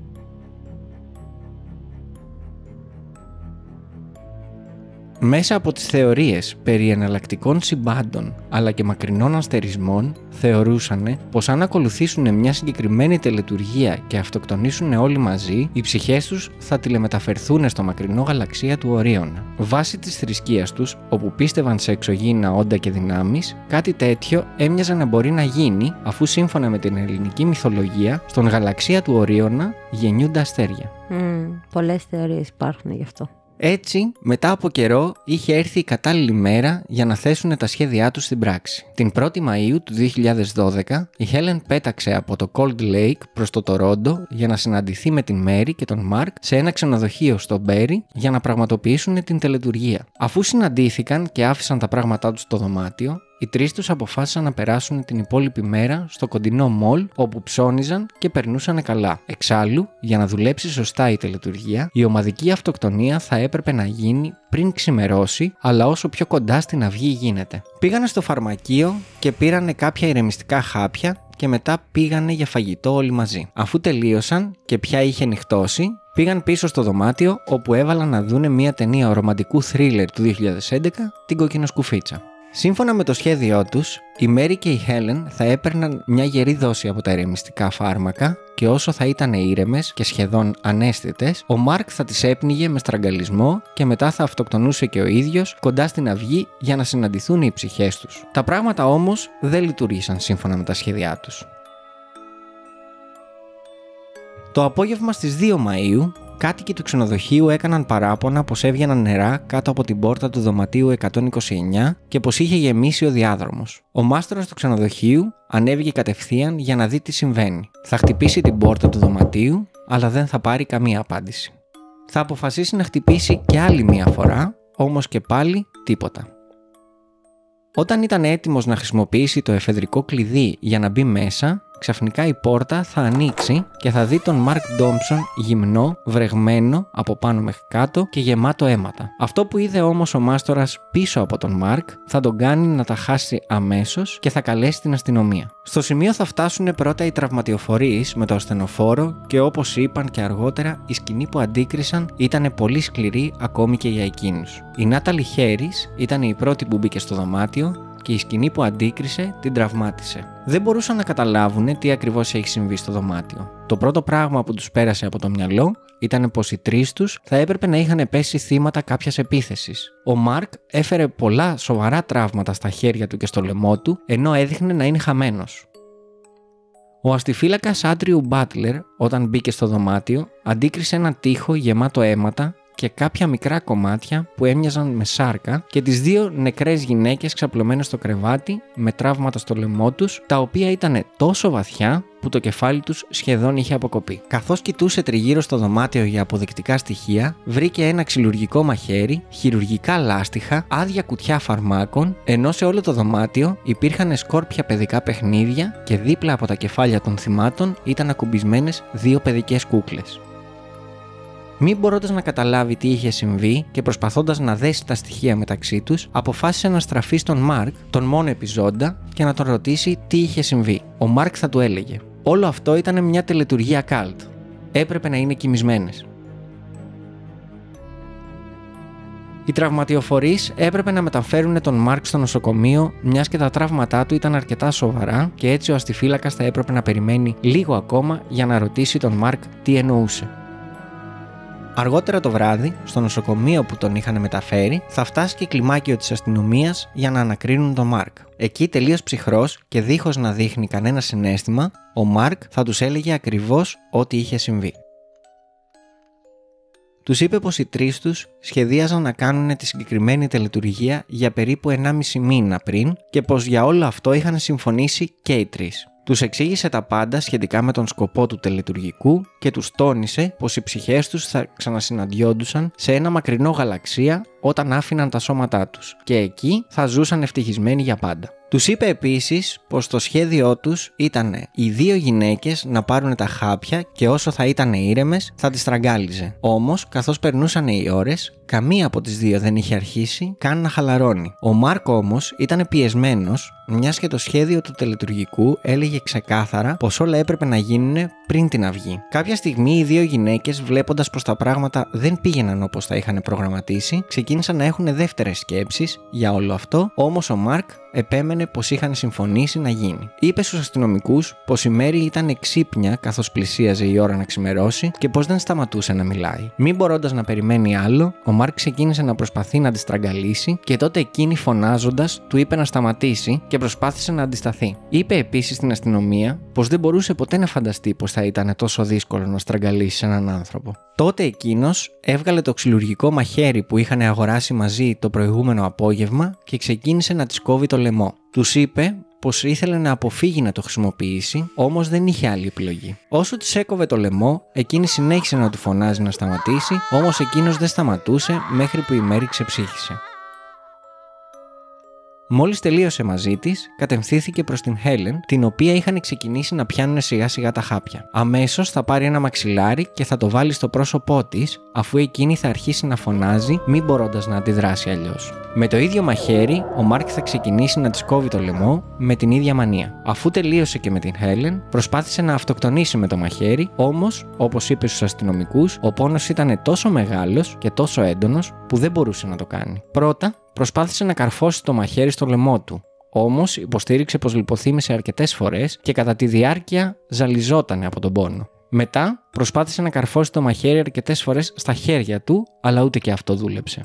Μέσα από τις θεωρίες περί εναλλακτικών συμπάντων αλλά και μακρινών αστερισμών, θεωρούσαν πως αν ακολουθήσουν μια συγκεκριμένη τελετουργία και αυτοκτονήσουν όλοι μαζί, οι ψυχές τους θα τηλεμεταφερθούν στο μακρινό γαλαξία του Ορίωνα. Βάσει της θρησκείας τους, όπου πίστευαν σε εξωγήινα όντα και δυνάμεις, κάτι τέτοιο έμοιαζε να μπορεί να γίνει, αφού σύμφωνα με την ελληνική μυθολογία, στον γαλαξία του Ορίωνα γεννιούνται αστέρια. Πολλές θεωρίες υπάρχουν γι' αυτό. Έτσι, μετά από καιρό, είχε έρθει η κατάλληλη μέρα για να θέσουν τα σχέδιά τους στην πράξη. Την 1η Μαΐου του 2012, η Helen πέταξε από το Cold Lake προς το Τορόντο για να συναντηθεί με την Mary και τον Mark σε ένα ξενοδοχείο στο Μπέρι για να πραγματοποιήσουν την τελετουργία. Αφού συναντήθηκαν και άφησαν τα πράγματά τους στο δωμάτιο, οι τρεις τους αποφάσισαν να περάσουν την υπόλοιπη μέρα στο κοντινό μολ όπου ψώνιζαν και περνούσαν καλά. Εξάλλου, για να δουλέψει σωστά η τελετουργία, η ομαδική αυτοκτονία θα έπρεπε να γίνει πριν ξημερώσει, αλλά όσο πιο κοντά στην αυγή γίνεται. Πήγανε στο φαρμακείο και πήρανε κάποια ηρεμιστικά χάπια και μετά πήγανε για φαγητό όλοι μαζί. Αφού τελείωσαν και πια είχε νυχτώσει, πήγαν πίσω στο δωμάτιο όπου έβαλαν να δούνε μια ταινία ρομαντικού θρίλερ του 2011, την Κοκκινοσκουφίτσα. Σύμφωνα με το σχέδιό τους, η Mary και η Helen θα έπαιρναν μια γερή δόση από τα ηρεμιστικά φάρμακα και όσο θα ήταν ήρεμες και σχεδόν αναίσθητες, ο Μάρκ θα τις έπνιγε με στραγγαλισμό και μετά θα αυτοκτονούσε και ο ίδιος κοντά στην αυγή για να συναντηθούν οι ψυχές τους. Τα πράγματα όμως δεν λειτουργήσαν σύμφωνα με τα σχέδιά τους. Το απόγευμα στις 2 Μαΐου, κάτοικοι του ξενοδοχείου έκαναν παράπονα πως έβγαιναν νερά κάτω από την πόρτα του δωματίου 129 και πως είχε γεμίσει ο διάδρομος. Ο μάστορας του ξενοδοχείου ανέβηκε κατευθείαν για να δει τι συμβαίνει. Θα χτυπήσει την πόρτα του δωματίου, αλλά δεν θα πάρει καμία απάντηση. Θα αποφασίσει να χτυπήσει και άλλη μία φορά, όμως και πάλι τίποτα. Όταν ήταν έτοιμος να χρησιμοποιήσει το εφεδρικό κλειδί για να μπει μέσα, ξαφνικά η πόρτα θα ανοίξει και θα δει τον Μαρκ Ντόμψον γυμνό, βρεγμένο από πάνω μέχρι κάτω και γεμάτο αίματα. Αυτό που είδε όμως ο μάστορας πίσω από τον Μαρκ θα τον κάνει να τα χάσει αμέσως και θα καλέσει την αστυνομία. Στο σημείο θα φτάσουν πρώτα οι τραυματιοφορείς με το ασθενοφόρο και όπως είπαν και αργότερα, η σκηνή που αντίκρισαν ήταν πολύ σκληρή ακόμη και για εκείνους. Η Νάταλι Χέρις ήταν η πρώτη που μπήκε στο δωμάτιο και η σκηνή που αντίκρισε την τραυμάτισε. Δεν μπορούσαν να καταλάβουν τι ακριβώς έχει συμβεί στο δωμάτιο. Το πρώτο πράγμα που τους πέρασε από το μυαλό ήταν πως οι τρεις τους θα έπρεπε να είχαν πέσει θύματα κάποιας επίθεσης. Ο Μάρκ έφερε πολλά σοβαρά τραύματα στα χέρια του και στο λαιμό του, ενώ έδειχνε να είναι χαμένος. Ο αστιφύλακας Άντριου Μπάτλερ, όταν μπήκε στο δωμάτιο, αντίκρισε ένα τοίχο γεμάτο αίματα και κάποια μικρά κομμάτια που έμοιαζαν με σάρκα και τις δύο νεκρές γυναίκες ξαπλωμένες στο κρεβάτι με τραύματα στο λαιμό τους, τα οποία ήταν τόσο βαθιά που το κεφάλι τους σχεδόν είχε αποκοπεί. Καθώς κοιτούσε τριγύρω στο δωμάτιο για αποδεικτικά στοιχεία, βρήκε ένα ξυλουργικό μαχαίρι, χειρουργικά λάστιχα, άδεια κουτιά φαρμάκων, ενώ σε όλο το δωμάτιο υπήρχαν σκόρπια παιδικά παιχνίδια και δίπλα από τα κεφάλια των θυμάτων ήταν ακουμπισμένες δύο παιδικές κούκλες. Μην μπορώντας να καταλάβει τι είχε συμβεί και προσπαθώντας να δέσει τα στοιχεία μεταξύ τους, αποφάσισε να στραφεί στον Μάρκ, τον μόνο επιζώντα, και να τον ρωτήσει τι είχε συμβεί. Ο Μάρκ θα του έλεγε: όλο αυτό ήταν μια τελετουργία καλτ. Έπρεπε να είναι κοιμισμένες. Οι τραυματιοφορείς έπρεπε να μεταφέρουν τον Μάρκ στο νοσοκομείο, μιας και τα τραύματά του ήταν αρκετά σοβαρά και έτσι ο αστιφύλακας θα έπρεπε να περιμένει λίγο ακόμα για να ρωτήσει τον Μάρκ τι εννοούσε. Αργότερα το βράδυ, στο νοσοκομείο που τον είχαν μεταφέρει, θα φτάσει και κλιμάκιο της αστυνομίας για να ανακρίνουν τον Μάρκ. Εκεί, τελείως ψυχρός και δίχως να δείχνει κανένα συναίσθημα, ο Μάρκ θα τους έλεγε ακριβώς ό,τι είχε συμβεί. Τους είπε πως οι τρεις τους σχεδίαζαν να κάνουν τη συγκεκριμένη τελετουργία για περίπου 1,5 μήνα πριν και πως για όλο αυτό είχαν συμφωνήσει και οι τρεις. Τους εξήγησε τα πάντα σχετικά με τον σκοπό του τελετουργικού και τους τόνισε πως οι ψυχές τους θα ξανασυναντιόντουσαν σε ένα μακρινό γαλαξία όταν άφηναν τα σώματά τους και εκεί θα ζούσαν ευτυχισμένοι για πάντα. Τους είπε επίσης πως το σχέδιό τους ήταν οι δύο γυναίκες να πάρουν τα χάπια και όσο θα ήταν ήρεμες θα τις στραγγάλιζε. Όμως, καθώς περνούσαν οι ώρες, καμία από τις δύο δεν είχε αρχίσει καν να χαλαρώνει. Ο Μάρκ όμως ήταν πιεσμένος μιας και το σχέδιο του τελετουργικού έλεγε ξεκάθαρα πως όλα έπρεπε να γίνουν πριν την αυγή. Κάποια στιγμή οι δύο γυναίκες, βλέποντας πως τα πράγματα δεν πήγαιναν όπως τα είχαν προγραμματίσει, ξεκίνησαν να έχουν δεύτερες σκέψεις για όλο αυτό, όμως ο Μαρκ επέμενε πως είχαν συμφωνήσει να γίνει. Είπε στους αστυνομικούς πως η Μέρι ήταν εξύπνια καθώς πλησίαζε η ώρα να ξημερώσει και πως δεν σταματούσε να μιλάει. Μην μπορώντας να περιμένει άλλο, ο Μαρκ ξεκίνησε να προσπαθεί να τη στραγγαλίσει και τότε εκείνη, φωνάζοντας, του είπε να σταματήσει και προσπάθησε να αντισταθεί. Είπε επίσης στην αστυνομία πως δεν μπορούσε ποτέ να φανταστεί πως θα ήταν τόσο δύσκολο να στραγγαλίσει έναν άνθρωπο. Τότε εκείνος έβγαλε το ξυλουργικό μαχαίρι που είχαν αγοράσει μαζί το προηγούμενο απόγευμα και ξεκίνησε να της κόβει το λαιμό. Τους είπε πως ήθελε να αποφύγει να το χρησιμοποιήσει, όμως δεν είχε άλλη επιλογή. Όσο της έκοβε το λαιμό, εκείνη συνέχισε να του φωνάζει να σταματήσει, όμως εκείνος δεν σταματούσε μέχρι που η Μέρι ξεψύχησε. Μόλις τελείωσε μαζί της, κατευθύνθηκε προς την Helen, την οποία είχαν ξεκινήσει να πιάνουν σιγά σιγά τα χάπια. Αμέσως θα πάρει ένα μαξιλάρι και θα το βάλει στο πρόσωπό της, αφού εκείνη θα αρχίσει να φωνάζει, μην μπορώντας να αντιδράσει αλλιώς. Με το ίδιο μαχαίρι, ο Μάρκ θα ξεκινήσει να της κόβει το λαιμό με την ίδια μανία. Αφού τελείωσε και με την Helen, προσπάθησε να αυτοκτονήσει με το μαχαίρι, όμως, όπως είπε στους αστυνομικούς, ο πόνος ήταν τόσο μεγάλος και τόσο έντονος που δεν μπορούσε να το κάνει. Πρώτα, προσπάθησε να καρφώσει το μαχαίρι στο λαιμό του. Όμως υποστήριξε πως λιποθύμησε αρκετές φορές και κατά τη διάρκεια ζαλιζότανε από τον πόνο. Μετά προσπάθησε να καρφώσει το μαχαίρι αρκετές φορές στα χέρια του, αλλά ούτε και αυτό δούλεψε.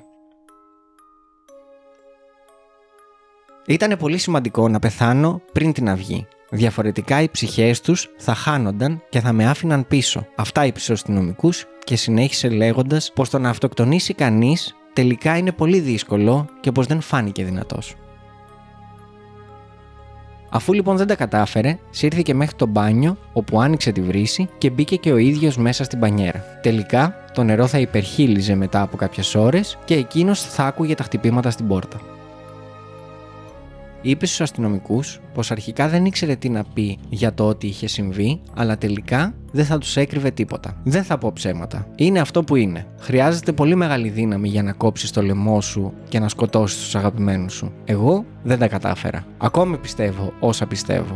Ήτανε πολύ σημαντικό να πεθάνω πριν την αυγή. Διαφορετικά οι ψυχές τους θα χάνονταν και θα με άφηναν πίσω. Αυτά είπε στους αστυνομικούς και συνέχισε λέγοντας πως το να αυτοκτονήσει κανείς τελικά είναι πολύ δύσκολο και πως δεν φάνηκε δυνατός. Αφού λοιπόν δεν τα κατάφερε, σύρθηκε μέχρι το μπάνιο, όπου άνοιξε τη βρύση και μπήκε και ο ίδιος μέσα στην μπανιέρα. Τελικά, το νερό θα υπερχείλιζε μετά από κάποιες ώρες και εκείνος θα άκουγε τα χτυπήματα στην πόρτα. Είπε στους αστυνομικούς πως αρχικά δεν ήξερε τι να πει για το ότι είχε συμβεί, αλλά τελικά δεν θα τους έκρυβε τίποτα. Δεν θα πω ψέματα. Είναι αυτό που είναι. Χρειάζεται πολύ μεγάλη δύναμη για να κόψεις το λαιμό σου και να σκοτώσεις τους αγαπημένους σου. Εγώ δεν τα κατάφερα. Ακόμη πιστεύω όσα πιστεύω.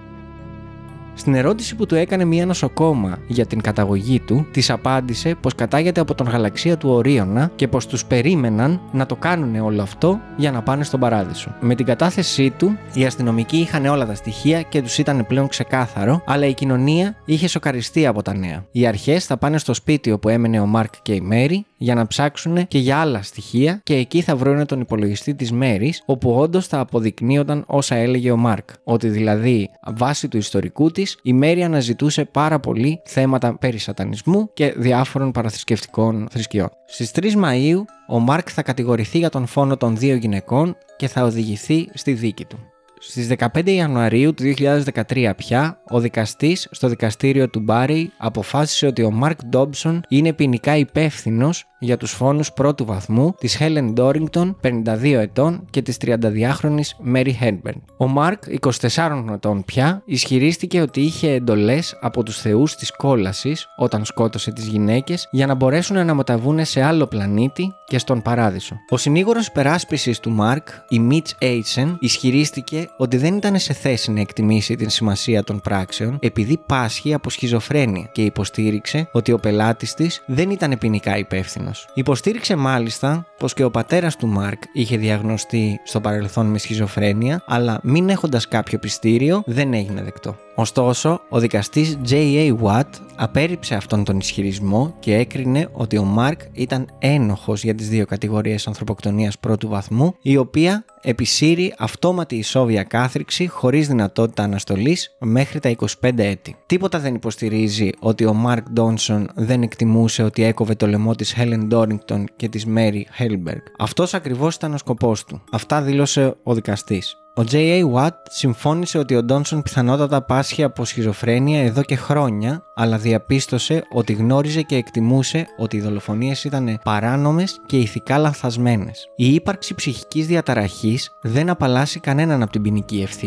Στην ερώτηση που του έκανε μία νοσοκόμα για την καταγωγή του, της απάντησε πως κατάγεται από τον γαλαξία του Ορίωνα και πως τους περίμεναν να το κάνουν όλο αυτό για να πάνε στον παράδεισο. Με την κατάθεσή του, οι αστυνομικοί είχαν όλα τα στοιχεία και τους ήταν πλέον ξεκάθαρο, αλλά η κοινωνία είχε σοκαριστεί από τα νέα. Οι αρχές θα πάνε στο σπίτι όπου έμενε ο Μάρκ και η Μέρι για να ψάξουν και για άλλα στοιχεία και εκεί θα βρουν τον υπολογιστή της Μέρις, όπου όντως θα αποδεικνύονταν όσα έλεγε ο Μάρκ. Ότι δηλαδή, βάσει του ιστορικού της, η Μέρι αναζητούσε πάρα πολύ θέματα περί σατανισμού και διάφορων παραθρησκευτικών θρησκειών. Στις 3 Μαΐου, ο Μάρκ θα κατηγορηθεί για τον φόνο των 2 γυναικών και θα οδηγηθεί στη δίκη του. Στις 15 Ιανουαρίου του 2013 πια, ο δικαστής στο δικαστήριο του Μπάρι αποφάσισε ότι ο Μάρκ Ντόμψον είναι ποινικά υπεύθυνος για τους φόνους πρώτου βαθμού της Helen Dorrington, 52 ετών, και της 32χρονης Mary Hedberg. Ο Μάρκ, 24 ετών πια, ισχυρίστηκε ότι είχε εντολές από τους θεούς της κόλασης όταν σκότωσε τις γυναίκες για να μπορέσουν να μεταβούν σε άλλο πλανήτη και στον παράδεισο. Ο συνήγορος υπεράσπισης του Μάρκ, η Mitch Aitchen, ισχυρίστηκε ότι δεν ήταν σε θέση να εκτιμήσει την σημασία των πράξεων επειδή πάσχει από σχιζοφρένεια και υποστήριξε ότι ο πελάτης της δεν ήταν ποινικά υπεύθυνος. Υποστήριξε μάλιστα πως και ο πατέρας του Μάρκ είχε διαγνωστεί στο παρελθόν με σχιζοφρένεια, αλλά μην έχοντας κάποιο πιστήριο δεν έγινε δεκτό. Ωστόσο, ο δικαστής J.A. Watt απέρριψε αυτόν τον ισχυρισμό και έκρινε ότι ο Μάρκ ήταν ένοχος για τις 2 κατηγορίες ανθρωποκτονίας πρώτου βαθμού, η οποία επισύρει αυτόματη ισόβια κάθριξη χωρίς δυνατότητα αναστολής μέχρι τα 25 έτη. Τίποτα δεν υποστηρίζει ότι ο Μάρκ Ντόνσον δεν εκτιμούσε ότι έκοβε το λαιμό της Helen Dorrington και της Mary Hedberg. Αυτός ακριβώς ήταν ο σκοπός του. Αυτά δήλωσε ο δικαστής. Ο J.A. Watt συμφώνησε ότι ο Ντόνσον πιθανότατα πάσχει από σχιζοφρένεια εδώ και χρόνια, αλλά διαπίστωσε ότι γνώριζε και εκτιμούσε ότι οι δολοφονίες ήταν παράνομες και ηθικά λανθασμένες. Η ύπαρξη ψυχικής διαταραχής δεν απαλλάσσει κανέναν από την ποινική ευθύνη.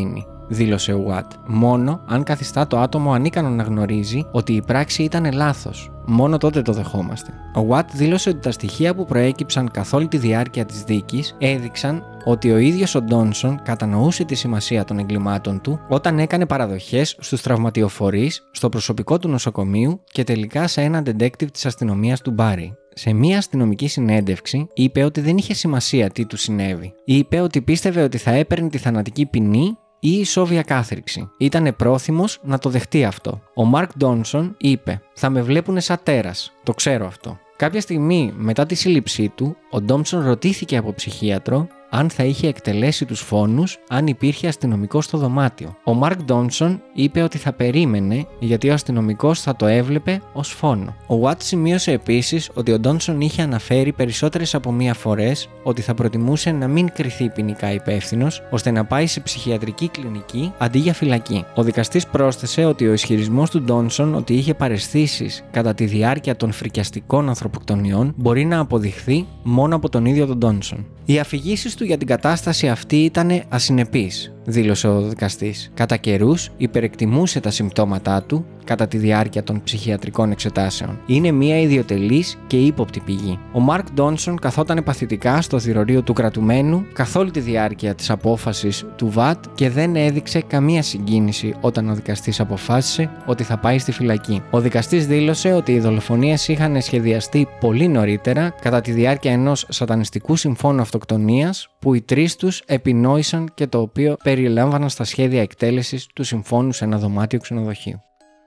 δήλωσε ο Watt. Μόνο αν καθιστά το άτομο ανίκανο να γνωρίζει ότι η πράξη ήταν λάθος. Μόνο τότε το δεχόμαστε. Ο Watt δήλωσε ότι τα στοιχεία που προέκυψαν καθ' όλη τη διάρκεια της δίκης έδειξαν ότι ο ίδιος ο Ντόνσον κατανοούσε τη σημασία των εγκλημάτων του όταν έκανε παραδοχές στους τραυματιοφορείς, στο προσωπικό του νοσοκομείου και τελικά σε έναν detective της αστυνομίας του Μπάρι. Σε μία αστυνομική συνέντευξη είπε ότι δεν είχε σημασία τι του συνέβη. Είπε ότι πίστευε ότι θα έπαιρνε τη θανατική ποινή ή ισόβια κάθριξη. Ήτανε πρόθυμος να το δεχτεί αυτό. Ο Μαρκ Ντόνσον είπε: «Θα με βλέπουνε σαν τέρας. Το ξέρω αυτό». Κάποια στιγμή μετά τη σύλληψή του, ο Ντόνσον ρωτήθηκε από ψυχίατρο αν θα είχε εκτελέσει τους φόνους αν υπήρχε αστυνομικός στο δωμάτιο. Ο Μαρκ Ντόνσον είπε ότι θα περίμενε γιατί ο αστυνομικός θα το έβλεπε ως φόνο. Ο Watt σημείωσε επίσης ότι ο Ντόνσον είχε αναφέρει περισσότερες από μία φορές ότι θα προτιμούσε να μην κριθεί ποινικά υπεύθυνος ώστε να πάει σε ψυχιατρική κλινική αντί για φυλακή. Ο δικαστής πρόσθεσε ότι ο ισχυρισμός του Ντόνσον ότι είχε παραισθήσεις κατά τη διάρκεια των φρικιαστικών ανθρωποκτονιών μπορεί να αποδειχθεί μόνο από τον ίδιο τον Ντόνσον. Οι αφηγήσεις του για την κατάσταση αυτή ήταν ασυνεπείς, δήλωσε ο δικαστής. Κατά καιρούς υπερεκτιμούσε τα συμπτώματά του κατά τη διάρκεια των ψυχιατρικών εξετάσεων. Είναι μια ιδιοτελής και ύποπτη πηγή. Ο Μαρκ Ντόνσον καθόταν παθητικά στο θηρορείο του κρατουμένου καθ' όλη τη διάρκεια της απόφασης του Watt και δεν έδειξε καμία συγκίνηση όταν ο δικαστής αποφάσισε ότι θα πάει στη φυλακή. Ο δικαστής δήλωσε ότι οι δολοφονίες είχαν σχεδιαστεί πολύ νωρίτερα κατά τη διάρκεια ενός σατανιστικού συμφώνου αυτοκτονίας που οι τρεις τους επινόησαν και το οποίο περιλάμβαναν στα σχέδια εκτέλεσης του συμφώνου σε ένα δωμάτιο ξενοδοχείου.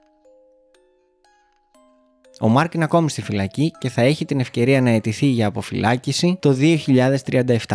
Ο Μάρκ είναι ακόμη στη φυλακή και θα έχει την ευκαιρία να αιτηθεί για αποφυλάκηση το 2037.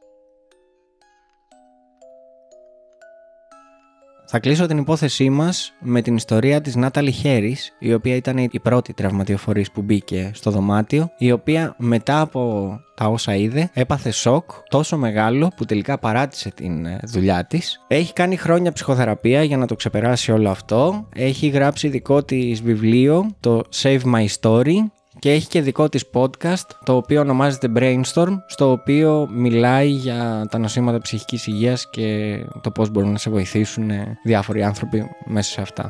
Θα κλείσω την υπόθεσή μας με την ιστορία της Νάταλι Χέρις, η οποία ήταν η πρώτη τραυματιοφορής που μπήκε στο δωμάτιο, η οποία μετά από τα όσα είδε έπαθε σοκ τόσο μεγάλο που τελικά παράτησε την δουλειά της. Έχει κάνει χρόνια ψυχοθεραπεία για να το ξεπεράσει όλο αυτό. Έχει γράψει δικό της βιβλίο, το Save My Story, και έχει και δικό της podcast, το οποίο ονομάζεται Brainstorm, στο οποίο μιλάει για τα νοσήματα ψυχικής υγείας και το πώς μπορούν να σε βοηθήσουν διάφοροι άνθρωποι μέσα σε αυτά.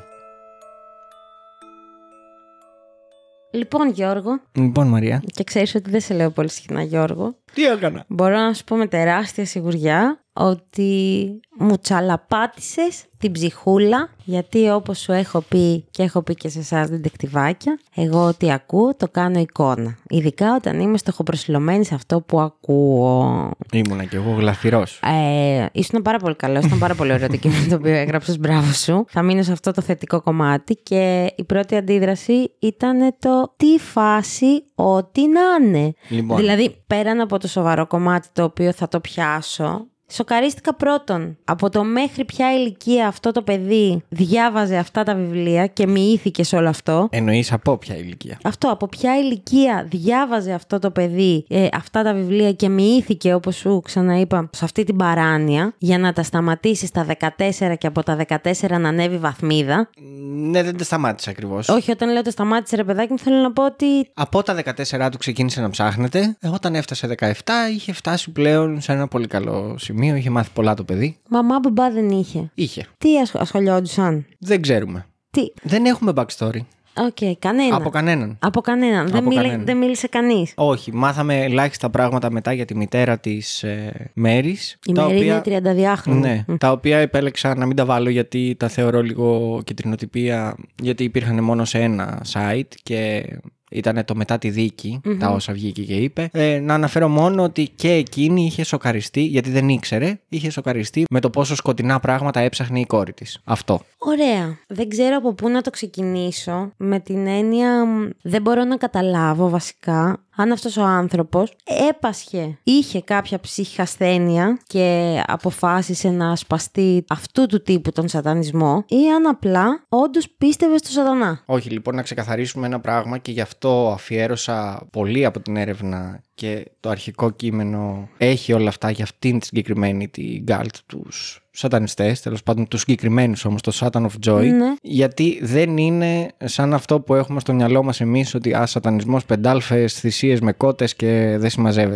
Λοιπόν, Γιώργο. Λοιπόν, Μαρία. Και ξέρεις ότι δεν σε λέω πολύ συχνά, Γιώργο. Τι έκανα? Μπορώ να σου πω με τεράστια σιγουριά ότι μου τσαλαπάτησες την ψυχούλα, γιατί όπως σου έχω πει και έχω πει και σε εσάς δεντεκτιβάκια, εγώ ό,τι ακούω το κάνω εικόνα. Ειδικά όταν είμαι στοχοπροσιλωμένη σε αυτό που ακούω. Ήμουνα κι εγώ γλαφυρός. Ήσουν πάρα πολύ καλός, ήταν πάρα πολύ ωραίο το κείμενο το οποίο έγραψες, μπράβο σου. Θα μείνω σε αυτό το θετικό κομμάτι και η πρώτη αντίδραση ήταν το τι φάση, ό,τι να είναι. Λοιπόν. Δηλαδή, πέραν από το σοβαρό κομμάτι το οποίο θα το πιάσω, σοκαρίστηκα πρώτον από το μέχρι ποια ηλικία αυτό το παιδί διάβαζε αυτά τα βιβλία και μοιήθηκε σε όλο αυτό. Εννοείς από ποια ηλικία? Αυτό, από ποια ηλικία διάβαζε αυτό το παιδί αυτά τα βιβλία και μοιήθηκε, όπως σου ξαναείπα, σε αυτή την παράνοια, για να τα σταματήσει στα 14 και από τα 14 να ανέβει βαθμίδα. Ναι, δεν τα σταμάτησε ακριβώς. Όχι, όταν λέω το σταμάτησε, ρε παιδάκι μου, θέλω να πω ότι. Από τα 14 του ξεκίνησε να ψάχνεται. Όταν έφτασε 17, είχε φτάσει πλέον σε ένα πολύ καλό σημείο. Είχε μάθει πολλά το παιδί. Μαμά, μπαμπά δεν είχε. Είχε. Τι ασχολιόντουσαν? Δεν ξέρουμε. Τι. Δεν έχουμε backstory. Κανένα. Από κανέναν. Από κανέναν. Δεν μίλησε κανείς. Όχι. Μάθαμε ελάχιστα πράγματα μετά για τη μητέρα της Μέρης. Η Μέρη είναι 32χρονη. Ναι. Τα οποία επέλεξα να μην τα βάλω γιατί τα θεωρώ λίγο κυτρινοτυπία. Γιατί υπήρχαν μόνο σε ένα site και ήταν το μετά τη δίκη, τα όσα βγήκε και είπε. Να αναφέρω μόνο ότι και εκείνη είχε σοκαριστεί, γιατί δεν ήξερε, είχε σοκαριστεί με το πόσο σκοτεινά πράγματα έψαχνε η κόρη της. Αυτό. Ωραία. Δεν ξέρω από πού να το ξεκινήσω, με την έννοια δεν μπορώ να καταλάβω βασικά αν αυτός ο άνθρωπος έπασχε, είχε κάποια ψυχική ασθένεια και αποφάσισε να ασπαστεί αυτού του τύπου τον σατανισμό, ή αν απλά όντως πίστευε στο σατανά. Όχι, λοιπόν, να ξεκαθαρίσουμε ένα πράγμα και γι' αυτό αφιέρωσα πολύ από την έρευνα και το αρχικό κείμενο έχει όλα αυτά για αυτήν τη συγκεκριμένη την γκάλτ τους σατανιστές, τέλος πάντων τους συγκεκριμένους όμως, το Satan of Joy, ναι. Γιατί δεν είναι σαν αυτό που έχουμε στο μυαλό μας εμείς ότι σατανισμός, πεντάλφες, θυσίες με κότες και δεν συμμαζεύεται.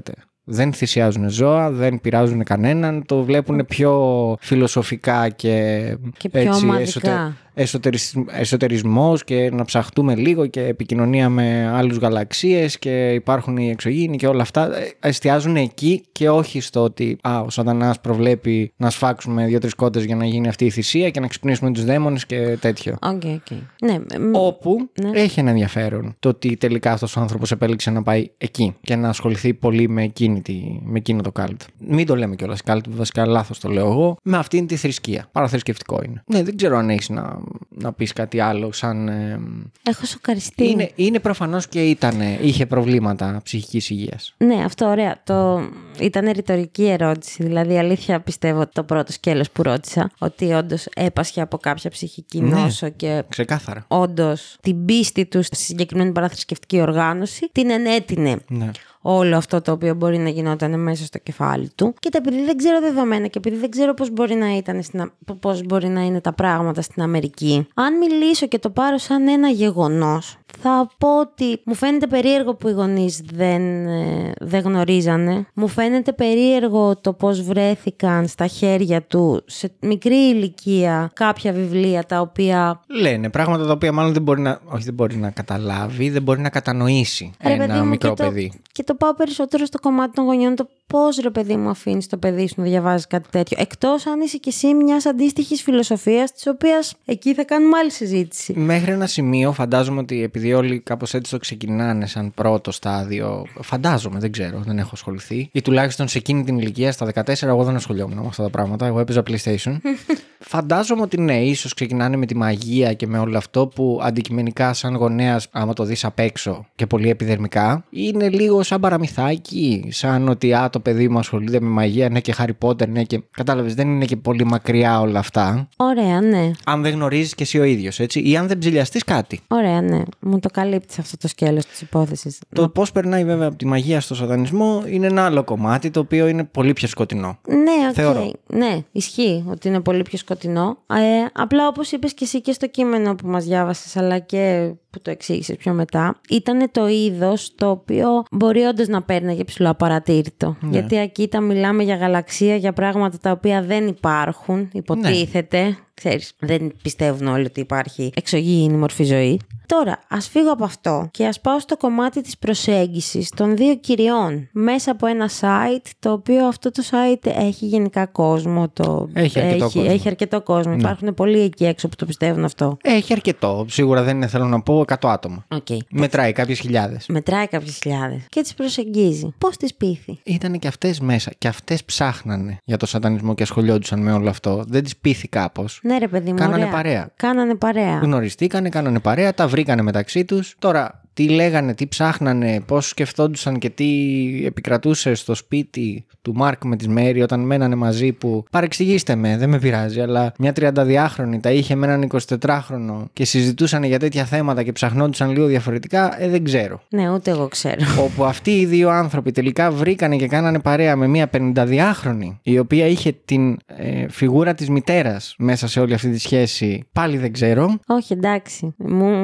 δεν θυσιάζουν ζώα, δεν πειράζουν κανέναν, το βλέπουν πιο φιλοσοφικά και πιο έτσι, ομαδικά. Εσωτερισμός και να ψαχτούμε λίγο και επικοινωνία με άλλους γαλαξίες και υπάρχουν οι εξωγήινοι και όλα αυτά. Εστιάζουν εκεί και όχι στο ότι ο Σατανάς προβλέπει να σφάξουμε 2-3 κότες για να γίνει αυτή η θυσία και να ξυπνήσουμε τους δαίμονες και τέτοιο. Okay. Ναι. Όπου έχει ένα ενδιαφέρον το ότι τελικά αυτός ο άνθρωπος επέλεξε να πάει εκεί και να ασχοληθεί πολύ με εκείνο το cult. Μην το λέμε κιόλας cult, βασικά λάθος το λέω εγώ, με αυτήν τη θρησκεία. Παραθρησκευτικό είναι. Ναι, δεν ξέρω αν έχεις να πεις κάτι άλλο σαν... Έχω σοκαριστεί. Είναι προφανώς και είχε προβλήματα ψυχικής υγείας. Ναι, αυτό ωραία. Ήταν ρητορική ερώτηση. Δηλαδή, αλήθεια πιστεύω το πρώτο σκέλος που ρώτησα, ότι όντως έπασχε από κάποια ψυχική νόσο και ξεκάθαρα. Όντως την πίστη του στη συγκεκριμένη παραθρησκευτική οργάνωση την ενέτεινε. Ναι. Όλο αυτό το οποίο μπορεί να γινόταν μέσα στο κεφάλι του. Και επειδή δεν ξέρω δεδομένα και επειδή δεν ξέρω πώς μπορεί να είναι τα πράγματα στην Αμερική, αν μιλήσω και το πάρω σαν ένα γεγονός, θα πω ότι μου φαίνεται περίεργο που οι γονείς δεν γνωρίζανε. Μου φαίνεται περίεργο το πώς βρέθηκαν στα χέρια του σε μικρή ηλικία κάποια βιβλία τα οποία... Λένε πράγματα τα οποία μάλλον δεν μπορεί να καταλάβει, δεν μπορεί να κατανοήσει ένα μικρό παιδί. Και το πάω περισσότερο στο κομμάτι των γονιών, το πώς ρε παιδί μου αφήνεις το παιδί σου να διαβάζει κάτι τέτοιο. Εκτός αν είσαι κι εσύ μιας αντίστοιχης φιλοσοφίας, της οποίας εκεί θα κάνουμε άλλη συζήτηση. Μέχρι ένα σημείο φαντάζομαι ότι επειδή όλοι κάπως έτσι το ξεκινάνε σαν πρώτο στάδιο, φαντάζομαι, δεν ξέρω, δεν έχω ασχοληθεί. Ή τουλάχιστον σε εκείνη την ηλικία, στα 14, εγώ δεν ασχολιόμουν με αυτά τα πράγματα. Εγώ έπαιζα PlayStation. Φαντάζομαι ότι ναι, ίσως ξεκινάνε με τη μαγεία και με όλο αυτό που αντικειμενικά, σαν γονέας, άμα το δεις απ' έξω και πολύ επιδερμικά, είναι λίγο σαν παραμυθάκι. Σαν ότι το παιδί μου ασχολείται με μαγεία, ναι, και Harry Potter, ναι, και κατάλαβες, δεν είναι και πολύ μακριά όλα αυτά. Ωραία, ναι. Αν δεν γνωρίζεις και εσύ ο ίδιος, έτσι, ή αν δεν ψηλιαστείς κάτι. Ωραία, ναι. Μου το καλύπτεις αυτό το σκέλος της υπόθεσης. Το πώς περνάει βέβαια από τη μαγεία στο σατανισμό είναι ένα άλλο κομμάτι το οποίο είναι πολύ πιο σκοτεινό. Ναι, θεωρώ. Ναι, ισχύει ότι είναι πολύ πιο σκοτεινό. Απλά όπως είπες και εσύ και στο κείμενο που μας διάβασες, αλλά και που το εξήγησες πιο μετά, ήταν το είδος το οποίο μπορεί όντως να παίρναγε ψηλό απαρατήρητο. Ναι. Γιατί εκεί μιλάμε για γαλαξία, για πράγματα τα οποία δεν υπάρχουν, υποτίθεται. Ναι. Ξέρεις, δεν πιστεύουν όλοι ότι υπάρχει εξωγήινη μορφή ζωή. Τώρα, ας φύγω από αυτό και ας πάω στο κομμάτι της προσέγγισης των δύο κυριών μέσα από ένα site, το οποίο αυτό το site έχει γενικά κόσμο. Έχει αρκετό κόσμο. Ναι. Υπάρχουν πολλοί εκεί έξω που το πιστεύουν αυτό. Έχει αρκετό. Σίγουρα δεν είναι, θέλω να πω, 100 άτομα. Okay. Μετράει κάποιες χιλιάδες. Και τις προσεγγίζει. Πώς τις πείθει? Ήταν και αυτές μέσα. Και αυτές ψάχνανε για το σατανισμό και ασχολιόντουσαν με όλο αυτό. Δεν τις πείθει κάπως. Ναι, ρε παιδί μου. Κάνανε παρέα. Γνωριστήκανε, κάνανε παρέα, τα βρήκανε μεταξύ τους. Τώρα, τι λέγανε, τι ψάχνανε, πώς σκεφτόντουσαν και τι επικρατούσε στο σπίτι του Μάρκ με τη Μέρι όταν μένανε μαζί, που παρεξηγήστε με, δεν με πειράζει, αλλά μια 32χρονη τα είχε με έναν 24χρονο και συζητούσαν για τέτοια θέματα και ψαχνόντουσαν λίγο διαφορετικά, δεν ξέρω. Ναι, ούτε εγώ ξέρω. Όπου αυτοί οι δύο άνθρωποι τελικά βρήκανε και κάνανε παρέα με μια 52χρονη, η οποία είχε την φιγούρα της μητέρας μέσα σε όλη αυτή τη σχέση, πάλι δεν ξέρω. Όχι, εντάξει.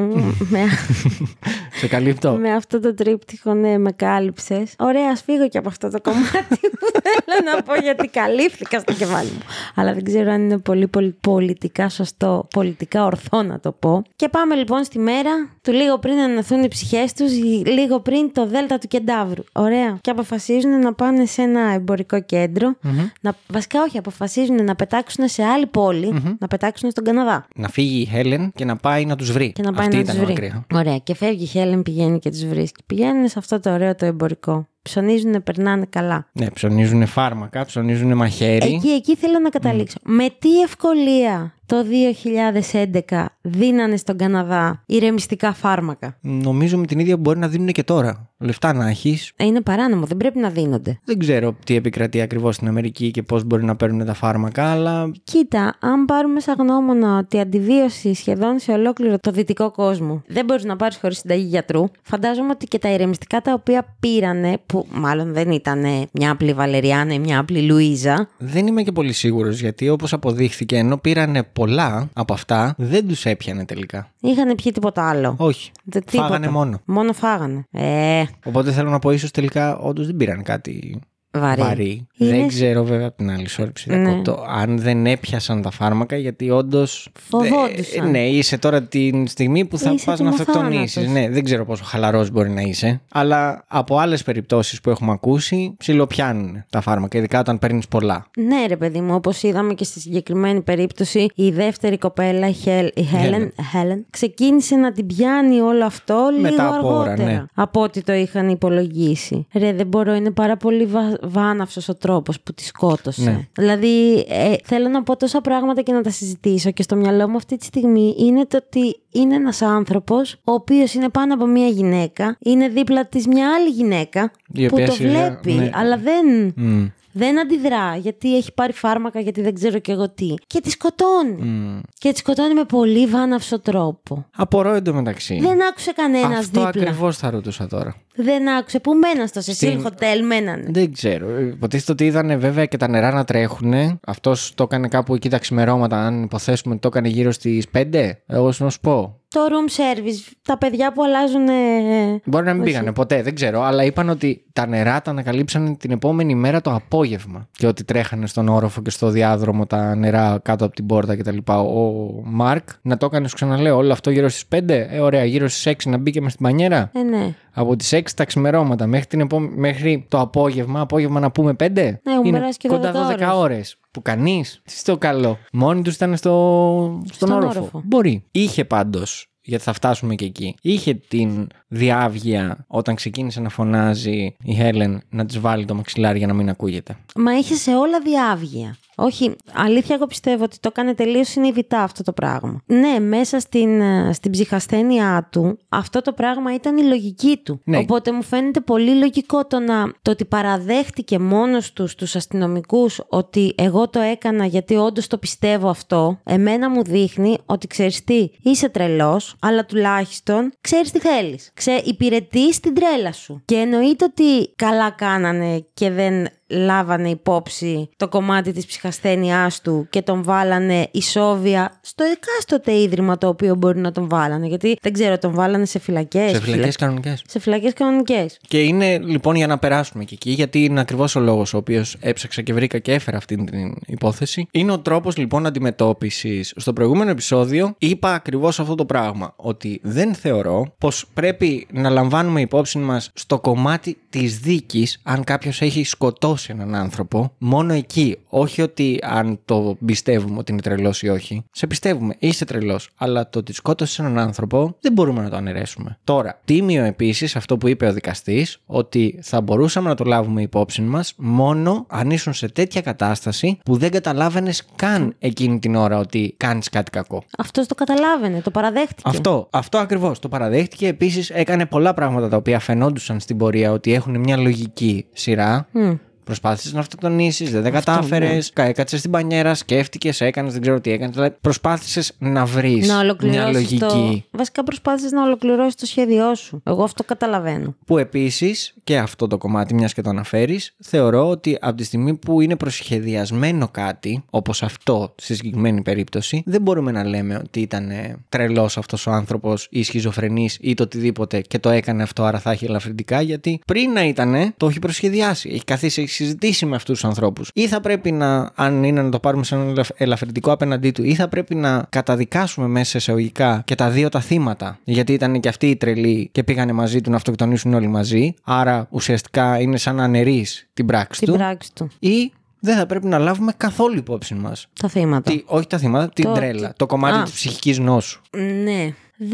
Σε καλύπτω. Με αυτό το τρίπτυχο, ναι, με κάλυψες. Ωραία, ας φύγω και από αυτό το κομμάτι που θέλω να πω, γιατί καλύφθηκα στο κεφάλι μου. Αλλά δεν ξέρω αν είναι πολύ πολιτικά σωστό, πολιτικά ορθό να το πω. Και πάμε λοιπόν στη μέρα του λίγο πριν ενωθούν οι ψυχές τους, λίγο πριν το Δέλτα του Κεντάβρου. Ωραία. Και αποφασίζουν να πάνε σε ένα εμπορικό κέντρο. Βασικά όχι, αποφασίζουν να πετάξουν σε άλλη πόλη, να πετάξουν στον Καναδά. Να φύγει η Χέλεν και να πάει να τους βρει. Αυτή ήταν μακριά. Ωραία. Και φεύγει η Χέλεν, πηγαίνει και τους βρίσκει. Πηγαίνουν σε αυτό το ωραίο το εμπορικό. Ψωνίζουνε, περνάνε καλά. Ναι, ψωνίζουνε φάρμακα, ψωνίζουνε μαχαίρι. Εκεί θέλω να καταλήξω. Με τι ευκολία το 2011 δίνανε στον Καναδά ηρεμιστικά φάρμακα? Νομίζω με την ίδια που μπορεί να δίνουν και τώρα. Λεφτά να έχεις. Είναι παράνομο, δεν πρέπει να δίνονται. Δεν ξέρω τι επικρατεί ακριβώς στην Αμερική και πώς μπορεί να παίρνουν τα φάρμακα, αλλά. Κοίτα, αν πάρουμε σαν γνώμονα ότι η αντιβίωση σχεδόν σε ολόκληρο το δυτικό κόσμο δεν μπορείς να πάρεις χωρίς συνταγή γιατρού, φαντάζομαι ότι και τα ηρεμιστικά τα οποία πήρανε, που μάλλον δεν ήταν μια απλή Βαλεριάνα ή μια απλή Λουίζα. Δεν είμαι και πολύ σίγουρος, γιατί όπως αποδείχθηκε, ενώ πήρανε πολλά από αυτά, δεν τους έπιανε τελικά. Είχανε πιει τίποτα άλλο. Όχι. Φάγανε μόνο. Μόνο φάγανε. Οπότε θέλω να πω, ίσως τελικά όντως δεν πήραν κάτι βαρύ. Δεν ξέρω βέβαια από την άλλη, αν δεν έπιασαν τα φάρμακα, γιατί όντως. Φοβόντουσαν. Ναι, είσαι τώρα την στιγμή που θα πας να αυτοκτονήσεις. Ναι, δεν ξέρω πόσο χαλαρός μπορεί να είσαι. Αλλά από άλλες περιπτώσεις που έχουμε ακούσει, ψιλοπιάνουν τα φάρμακα, ειδικά όταν παίρνεις πολλά. Ναι, ρε παιδί μου, όπως είδαμε και στη συγκεκριμένη περίπτωση, η δεύτερη κοπέλα, η Helen, ξεκίνησε να την πιάνει όλο αυτό λίγο αργότερα. Ναι. Από ό,τι το είχαν υπολογίσει. Ρε, δεν μπορώ, είναι πάρα πολύ βάναυσος ο τρόπος που τη σκότωσε. Ναι. Δηλαδή, θέλω να πω τόσα πράγματα και να τα συζητήσω, και στο μυαλό μου αυτή τη στιγμή είναι το ότι είναι ένας άνθρωπος ο οποίος είναι πάνω από μια γυναίκα, είναι δίπλα της μια άλλη γυναίκα που το βλέπει, ναι, αλλά δεν αντιδρά, γιατί έχει πάρει φάρμακα, γιατί δεν ξέρω και εγώ τι. Και τη σκοτώνει. Και τη σκοτώνει με πολύ βάναυσο τρόπο. Απορώ εντωμεταξύ. Δεν άκουσε κανένας δίπλα. Αυτό ακριβώς θα ρωτούσα τώρα. Δεν άκουσε. Πού μέναν στο Cecil Hotel, μένανε. Δεν ξέρω. Υποτίθεται ότι είδανε βέβαια και τα νερά να τρέχουν. Αυτός το έκανε κάπου εκεί τα ξημερώματα. Αν υποθέσουμε ότι το έκανε γύρω στις 5, εγώ να σου πω. Το room service, τα παιδιά που αλλάζουν. Μπορεί να μην πήγανε ποτέ, δεν ξέρω. Αλλά είπαν ότι τα νερά τα ανακαλύψαν την επόμενη μέρα το απόγευμα. Και ότι τρέχανε στον όροφο και στο διάδρομο τα νερά κάτω από την πόρτα κτλ. Ο Μαρκ να το έκανε, σου ξαναλέω, όλο αυτό γύρω στις 5. Ωραία, γύρω στις 6 να μπήκε μες στην μπανιέρα. Ναι. Από τις 6 τα ξημερώματα μέχρι το απόγευμα να πούμε 5. Ναι, είναι κοντά 12 ώρες. Που κανείς, στο καλό, μόνοι τους ήταν στον όροφο. Μπορεί. Είχε πάντως, γιατί θα φτάσουμε και εκεί, είχε την διάβγεια όταν ξεκίνησε να φωνάζει η Helen να της βάλει το μαξιλάρι για να μην ακούγεται. Μα είχε σε όλα διάβγεια. Όχι, αλήθεια, εγώ πιστεύω ότι το έκανε τελείως συνειδητά αυτό το πράγμα. Ναι, μέσα στην ψυχασθένειά του, αυτό το πράγμα ήταν η λογική του. Ναι. Οπότε μου φαίνεται πολύ λογικό το ότι παραδέχτηκε μόνος του στους αστυνομικούς ότι εγώ το έκανα γιατί όντως το πιστεύω αυτό. Εμένα μου δείχνει ότι ξέρεις τι, είσαι τρελός, αλλά τουλάχιστον ξέρεις τι θέλεις. Υπηρετείς την τρέλα σου. Και εννοείται ότι καλά κάνανε και δεν λάβανε υπόψη το κομμάτι της ψυχασθένειάς του και τον βάλανε ισόβια στο εκάστοτε ίδρυμα το οποίο μπορεί να τον βάλανε. Γιατί δεν ξέρω, τον βάλανε σε φυλακές. Σε φυλακές κανονικές. Σε φυλακές κανονικές. Και είναι λοιπόν για να περάσουμε και εκεί, γιατί είναι ακριβώς ο λόγος ο οποίος έψαξα και βρήκα και έφερα αυτή την υπόθεση. Είναι ο τρόπος λοιπόν αντιμετώπισης. Στο προηγούμενο επεισόδιο είπα ακριβώς αυτό το πράγμα. Ότι δεν θεωρώ πως πρέπει να λαμβάνουμε υπόψη μας στο κομμάτι της δίκης αν κάποιος έχει σκοτώσει έναν άνθρωπο, μόνο εκεί. Όχι ότι αν το πιστεύουμε ότι είναι τρελός ή όχι. Σε πιστεύουμε, είσαι τρελός. Αλλά το ότι σκότωσες έναν άνθρωπο δεν μπορούμε να το αναιρέσουμε. Τώρα, τίμιο επίσης αυτό που είπε ο δικαστής, ότι θα μπορούσαμε να το λάβουμε υπόψη μας μόνο αν ήσουν σε τέτοια κατάσταση που δεν καταλάβαινες καν εκείνη την ώρα ότι κάνεις κάτι κακό. Αυτός το καταλάβαινε, το παραδέχτηκε. Αυτό ακριβώς. Το παραδέχτηκε. Επίσης έκανε πολλά πράγματα τα οποία φαινόντουσαν στην πορεία ότι έχουν μια λογική σειρά. Προσπάθησες να αυτοκτονήσεις, δεν κατάφερες, έκατσες στην μπανιέρα, σκέφτηκες, έκανες, δεν ξέρω τι έκανες. Δηλαδή προσπάθησες να βρεις μια λογική. Βασικά προσπάθησες να ολοκληρώσεις το σχέδιό σου. Εγώ αυτό καταλαβαίνω. Που επίσης, και αυτό το κομμάτι, μιας και το αναφέρεις, θεωρώ ότι από τη στιγμή που είναι προσχεδιασμένο κάτι, όπως αυτό στη συγκεκριμένη περίπτωση, δεν μπορούμε να λέμε ότι ήταν τρελός αυτός ο άνθρωπος ή σχιζοφρενής ή το οτιδήποτε και το έκανε αυτό, άρα θα έχει ελαφρυντικά, γιατί πριν να ήταν, το έχει προσχεδιάσει. Έχει καθίσει, έχει συζητήσει με αυτούς τους ανθρώπους. Ή θα πρέπει να, αν είναι να το πάρουμε σαν ελαφρυντικό απέναντί του, ή θα πρέπει να καταδικάσουμε μέσα εισαγωγικά και τα δύο τα θύματα. Γιατί ήταν και αυτοί οι τρελοί και πήγανε μαζί του να αυτοκτονήσουν όλοι μαζί. Άρα ουσιαστικά είναι σαν να αναιρείς την πράξη του. Ή δεν θα πρέπει να λάβουμε καθόλου υπόψη μας τα θύματα. Όχι τα θύματα, την τρέλα. Το κομμάτι της ψυχικής νόσου. Ναι.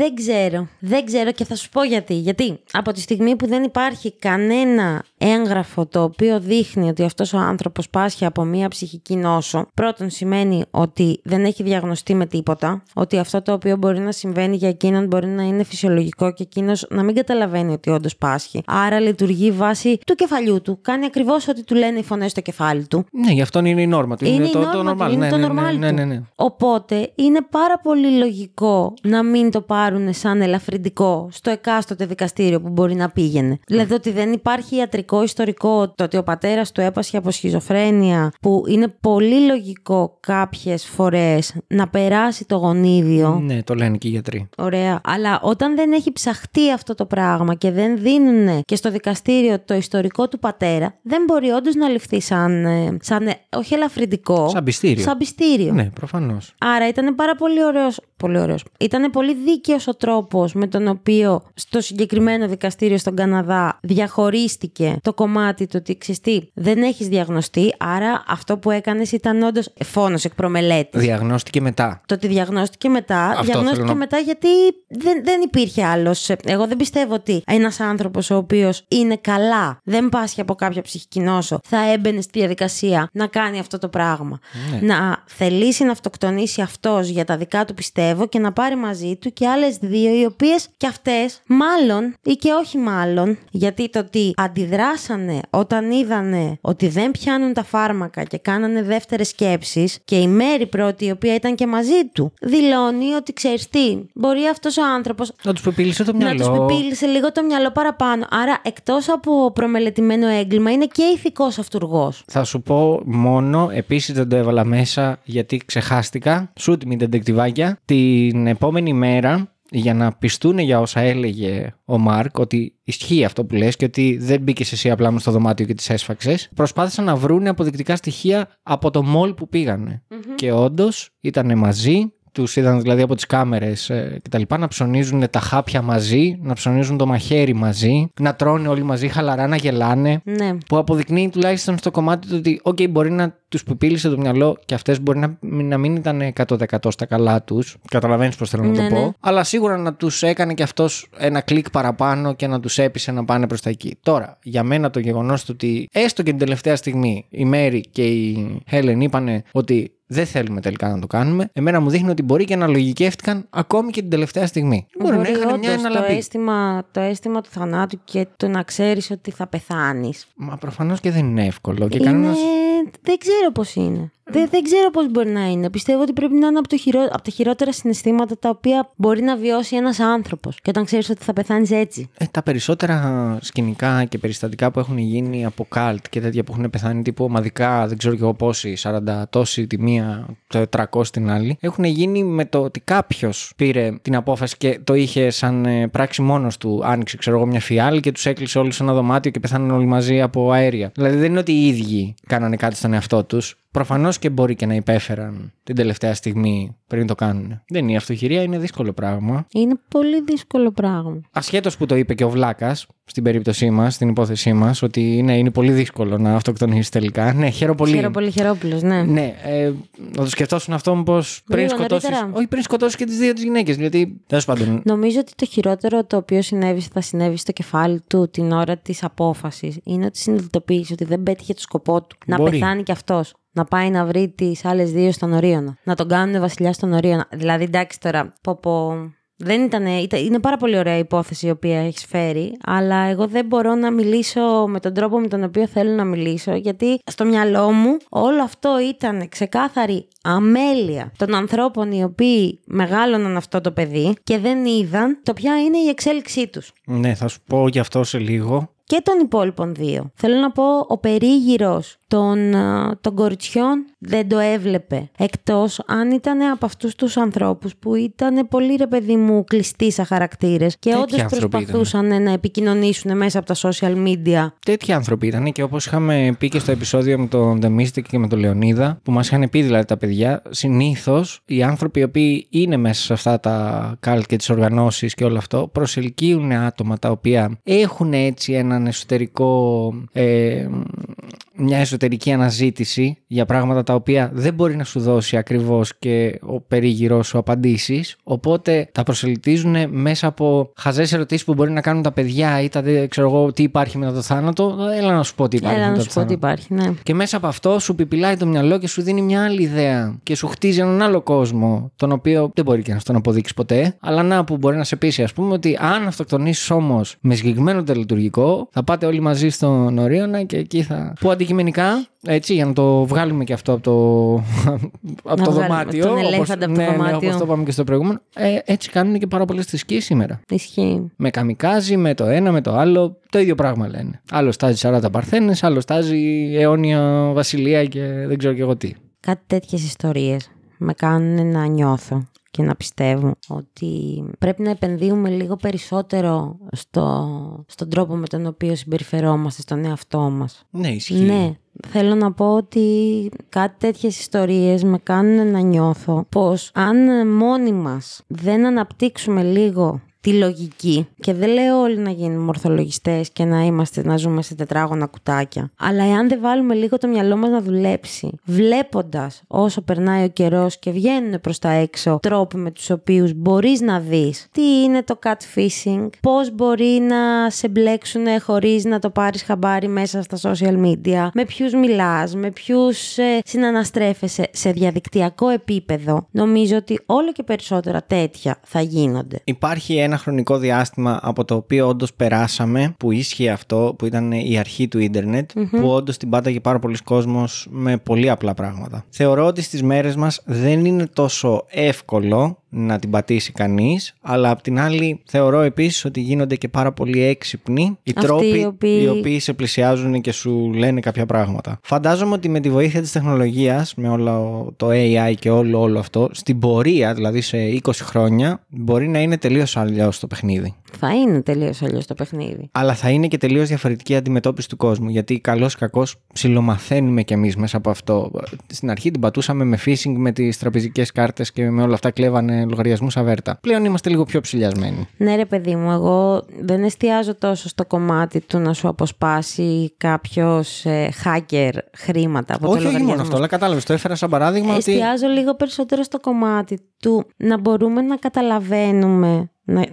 Δεν ξέρω και θα σου πω γιατί. Γιατί από τη στιγμή που δεν υπάρχει κανένα έγγραφο το οποίο δείχνει ότι αυτός ο άνθρωπος πάσχει από μία ψυχική νόσο, πρώτον σημαίνει ότι δεν έχει διαγνωστεί με τίποτα, ότι αυτό το οποίο μπορεί να συμβαίνει για εκείνον μπορεί να είναι φυσιολογικό και εκείνος να μην καταλαβαίνει ότι όντως πάσχει. Άρα λειτουργεί βάσει του κεφαλιού του. Κάνει ακριβώς ό,τι του λένε οι φωνές στο κεφάλι του. Ναι, γι' αυτό είναι η νόρμα του. Είναι το normal. Είναι το normal του. Οπότε είναι πάρα πολύ λογικό να μην το πάρουν σαν ελαφρυντικό στο εκάστοτε δικαστήριο που μπορεί να πήγαινε. Δηλαδή ότι δεν υπάρχει ιατρικό ιστορικό, το ότι ο πατέρας του έπασχε από σχιζοφρένεια, που είναι πολύ λογικό κάποιες φορές να περάσει το γονίδιο. Ναι, το λένε και οι γιατροί. Ωραία. Αλλά όταν δεν έχει ψαχτεί αυτό το πράγμα και δεν δίνουν και στο δικαστήριο το ιστορικό του πατέρα, δεν μπορεί όντως να ληφθεί σαν όχι ελαφρυντικό. Σαν πιστήριο. Ναι, προφανώς. Άρα ήταν πάρα πολύ ωραίος. Πολύ ωραίος. Ήταν πολύ δίκαιος ο τρόπος με τον οποίο στο συγκεκριμένο δικαστήριο στον Καναδά διαχωρίστηκε το κομμάτι του ότι ξυστή δεν έχεις διαγνωστεί, άρα αυτό που έκανες ήταν όντως φόνος εκ προμελέτης. Διαγνώστηκε μετά. Το ότι διαγνώστηκε μετά. Διαγνώστηκε μετά γιατί δεν υπήρχε άλλος. Εγώ δεν πιστεύω ότι ένας άνθρωπος ο οποίος είναι καλά, δεν πάσχει από κάποια ψυχική νόσο, θα έμπαινε στη διαδικασία να κάνει αυτό το πράγμα. Ναι. Να θελήσει να αυτοκτονήσει αυτός για τα δικά του πιστεύω και να πάρει μαζί του και άλλες δύο, οι οποίες και αυτές μάλλον ή και όχι μάλλον, γιατί το ότι αντιδράσανε όταν είδανε ότι δεν πιάνουν τα φάρμακα και κάνανε δεύτερες σκέψεις, και η Μέρη πρώτη, η οποία ήταν και μαζί του, δηλώνει ότι ξέρεις τι, μπορεί αυτός ο άνθρωπος να τους πεπίλησε το μυαλό. Να τους πεπίλησε λίγο το μυαλό παραπάνω. Άρα, εκτός από προμελετημένο έγκλημα, είναι και ηθικός αυτουργός. Θα σου πω μόνο, επίσης δεν το έβαλα μέσα γιατί ξεχάστηκα. Shoot me, ντεντεκτιβάκια. Την επόμενη μέρα, για να πιστούν για όσα έλεγε ο Μάρκ, ότι ισχύει αυτό που λες και ότι δεν μπήκες εσύ απλά μες στο δωμάτιο και τις έσφαξες, προσπάθησαν να βρούνε αποδεικτικά στοιχεία από το μολ που πήγανε. Και όντως ήταν μαζί. Τους είδαν δηλαδή από τις κάμερες κτλ. Να ψωνίζουν τα χάπια μαζί, να ψωνίζουν το μαχαίρι μαζί, να τρώνε όλοι μαζί χαλαρά, να γελάνε. Ναι. Που αποδεικνύει τουλάχιστον στο κομμάτι του ότι, OK, μπορεί να τους πεπίλησε το μυαλό και αυτές μπορεί να μην ήταν 100% στα καλά τους. Καταλαβαίνεις πώς θέλω να το πω. Αλλά σίγουρα να τους έκανε και αυτός ένα κλικ παραπάνω και να τους έπεισε να πάνε προς τα εκεί. Τώρα, για μένα το γεγονός του ότι έστω και την τελευταία στιγμή η Μέρη και η Helen είπανε ότι δεν θέλουμε τελικά να το κάνουμε, εμένα μου δείχνει ότι μπορεί και να λογικεύτηκαν ακόμη και την τελευταία στιγμή. Μπορεί να είχαν μια αναλαβή. Το αίσθημα του θανάτου και το να ξέρεις ότι θα πεθάνεις. Μα προφανώς και δεν είναι εύκολο. Και δεν ξέρω πώς είναι. Δεν ξέρω πώς μπορεί να είναι. Πιστεύω ότι πρέπει να είναι από τα χειρότερα συναισθήματα τα οποία μπορεί να βιώσει ένας άνθρωπος. Και όταν ξέρεις ότι θα πεθάνεις έτσι. Τα περισσότερα σκηνικά και περιστατικά που έχουν γίνει από καλτ και τέτοια που έχουν πεθάνει τύπου ομαδικά, δεν ξέρω και εγώ πόσοι, 40 τόσοι τη μία, 400 την άλλη, έχουν γίνει με το ότι κάποιος πήρε την απόφαση και το είχε σαν πράξη μόνος του. Άνοιξε, ξέρω εγώ, μια φιάλη και τους έκλεισε όλους σε ένα δωμάτιο και πεθάνουν όλοι μαζί από αέρια. Δηλαδή δεν είναι ότι οι ίδιοι κάνανε κάτι στον εαυτό τους. Προφανώς και μπορεί και να υπέφεραν την τελευταία στιγμή πριν το κάνουν. Δεν είναι η αυτοχειρία, είναι δύσκολο πράγμα. Είναι πολύ δύσκολο πράγμα. Ασχέτως που το είπε και ο Βλάκας στην περίπτωσή μας, στην υπόθεσή μας, ότι είναι πολύ δύσκολο να αυτοκτονήσεις τελικά. Ναι, Χεροπολής, ναι. Ναι, να το σκεφτόσουν αυτό πως πριν σκοτώσεις. Όχι, πριν σκοτώσεις και τις δύο τις γυναίκες. Γιατί τέλος πάντων. Νομίζω ότι το χειρότερο το οποίο θα συνέβη στο κεφάλι του την ώρα της απόφασης είναι ότι συνειδητοποίησε ότι δεν πέτυχε το σκοπό του. Να πεθάνει κι αυτός. Να πάει να βρει τις άλλες δύο στον Ορίωνα. Να τον κάνουν βασιλιά στον Ορίωνα. Δηλαδή, εντάξει τώρα, δεν είναι πάρα πολύ ωραία η υπόθεση η οποία έχεις φέρει, αλλά εγώ δεν μπορώ να μιλήσω με τον τρόπο με τον οποίο θέλω να μιλήσω, γιατί στο μυαλό μου όλο αυτό ήταν ξεκάθαρη αμέλεια των ανθρώπων οι οποίοι μεγάλωναν αυτό το παιδί και δεν είδαν το ποια είναι η εξέλιξή τους. Ναι, θα σου πω γι' αυτό σε λίγο. Και των υπόλοιπων δύο. Θέλω να πω, ο περίγυρος των κοριτσιών δεν το έβλεπε. Εκτός αν ήταν από αυτούς τους ανθρώπους που ήταν πολύ, ρε παιδί μου, κλειστοί σαν χαρακτήρες και όντως προσπαθούσαν να επικοινωνήσουν μέσα από τα social media. Τέτοιοι άνθρωποι ήταν, και όπως είχαμε πει και στο επεισόδιο με τον The Mystic και με τον Λεωνίδα, που μας είχαν πει δηλαδή τα παιδιά, συνήθως οι άνθρωποι οι οποίοι είναι μέσα σε αυτά τα καλτ και τις οργανώσεις και όλο αυτό, προσελκύουν άτομα τα οποία έχουν έτσι έναν εσωτερικό, μια εσωτερική αναζήτηση για πράγματα τα οποία δεν μπορεί να σου δώσει ακριβώς και ο περίγυρός σου απαντήσεις, οπότε τα προσελκύζουν μέσα από χαζές ερωτήσεις που μπορεί να κάνουν τα παιδιά ή ξέρω εγώ τι υπάρχει μετά το θάνατο. Έλα να σου πω τι υπάρχει μετά το θάνατο. Ναι. Και μέσα από αυτό σου πιπιλάει το μυαλό και σου δίνει μια άλλη ιδέα και σου χτίζει έναν άλλο κόσμο, τον οποίο δεν μπορεί και να τον αποδείξει ποτέ, αλλά να που μπορεί να σε πείσει, ας πούμε, ότι αν αυτοκτονήσεις όμως με συγκεκριμένο τελετουργικό, θα πάτε όλοι μαζί στον Ορίωνα και εκεί θα. Που αντικειμενικά, έτσι, για να το βγάλουμε και αυτό από το δωμάτιο. Τον ελέφαντα από το δωμάτιο. Όπως το είπαμε και στο προηγούμενο. Έτσι κάνουν και πάρα πολλές θρησκείες σήμερα. Ισχύει. Με καμικάζι, με το ένα, με το άλλο. Το ίδιο πράγμα λένε. Άλλο στάζει 40 παρθένες, άλλο στάζει αιώνια βασιλεία και δεν ξέρω και εγώ τι. Κάτι τέτοιες ιστορίες με κάνουν να νιώθω και να πιστεύω ότι πρέπει να επενδύουμε λίγο περισσότερο στον τρόπο με τον οποίο συμπεριφερόμαστε στον εαυτό μας. Ναι, ισχύει. Ναι, θέλω να πω ότι κάτι τέτοιες ιστορίες με κάνουν να νιώθω πως αν μόνοι μας δεν αναπτύξουμε λίγο τη λογική, και δεν λέω όλοι να γίνουμε ορθολογιστές και να ζούμε σε τετράγωνα κουτάκια, αλλά εάν δεν βάλουμε λίγο το μυαλό μας να δουλέψει, βλέποντας όσο περνάει ο καιρός και βγαίνουν προς τα έξω τρόποι με τους οποίους μπορείς να δεις τι είναι το catfishing, πώς μπορεί να σε μπλέξουν χωρίς να το πάρεις χαμπάρι μέσα στα social media, με ποιους μιλάς, με ποιους συναναστρέφεσαι σε διαδικτυακό επίπεδο, νομίζω ότι όλο και περισσότερα τέτοια θα γίνονται. Υπάρχει ένα χρονικό διάστημα από το οποίο όντως περάσαμε, που ίσχυε αυτό, που ήταν η αρχή του ίντερνετ, που όντως την πάταγε πάρα πολλοί κόσμος με πολύ απλά πράγματα. Θεωρώ ότι στις μέρες μας δεν είναι τόσο εύκολο να την πατήσει κανείς, αλλά απ' την άλλη θεωρώ επίσης ότι γίνονται και πάρα πολύ έξυπνοι οι τρόποι οι οποίοι σε πλησιάζουν και σου λένε κάποια πράγματα. Φαντάζομαι ότι με τη βοήθεια της τεχνολογίας, με όλο το AI και όλο αυτό, στην πορεία, δηλαδή σε 20 χρόνια, μπορεί να είναι τελείως αλλιώς το παιχνίδι. Θα είναι τελείως αλλιώς το παιχνίδι. Αλλά θα είναι και τελείως διαφορετική αντιμετώπιση του κόσμου. Γιατί καλώς ή κακώς ψιλομαθαίνουμε κι εμείς μέσα από αυτό. Στην αρχή την πατούσαμε με phishing, με τις τραπεζικές κάρτες και με όλα αυτά κλέβανε λογαριασμούς αβέρτα. Πλέον είμαστε λίγο πιο ψηλιασμένοι. Ναι, ρε παιδί μου, εγώ δεν εστιάζω τόσο στο κομμάτι του να σου αποσπάσει κάποιος hacker χρήματα από το λογαριασμό. Όχι μόνο αυτό, αλλά κατάλαβες, το έφερα σαν παράδειγμα. Εστιάζω λίγο περισσότερο στο κομμάτι του να μπορούμε να καταλαβαίνουμε.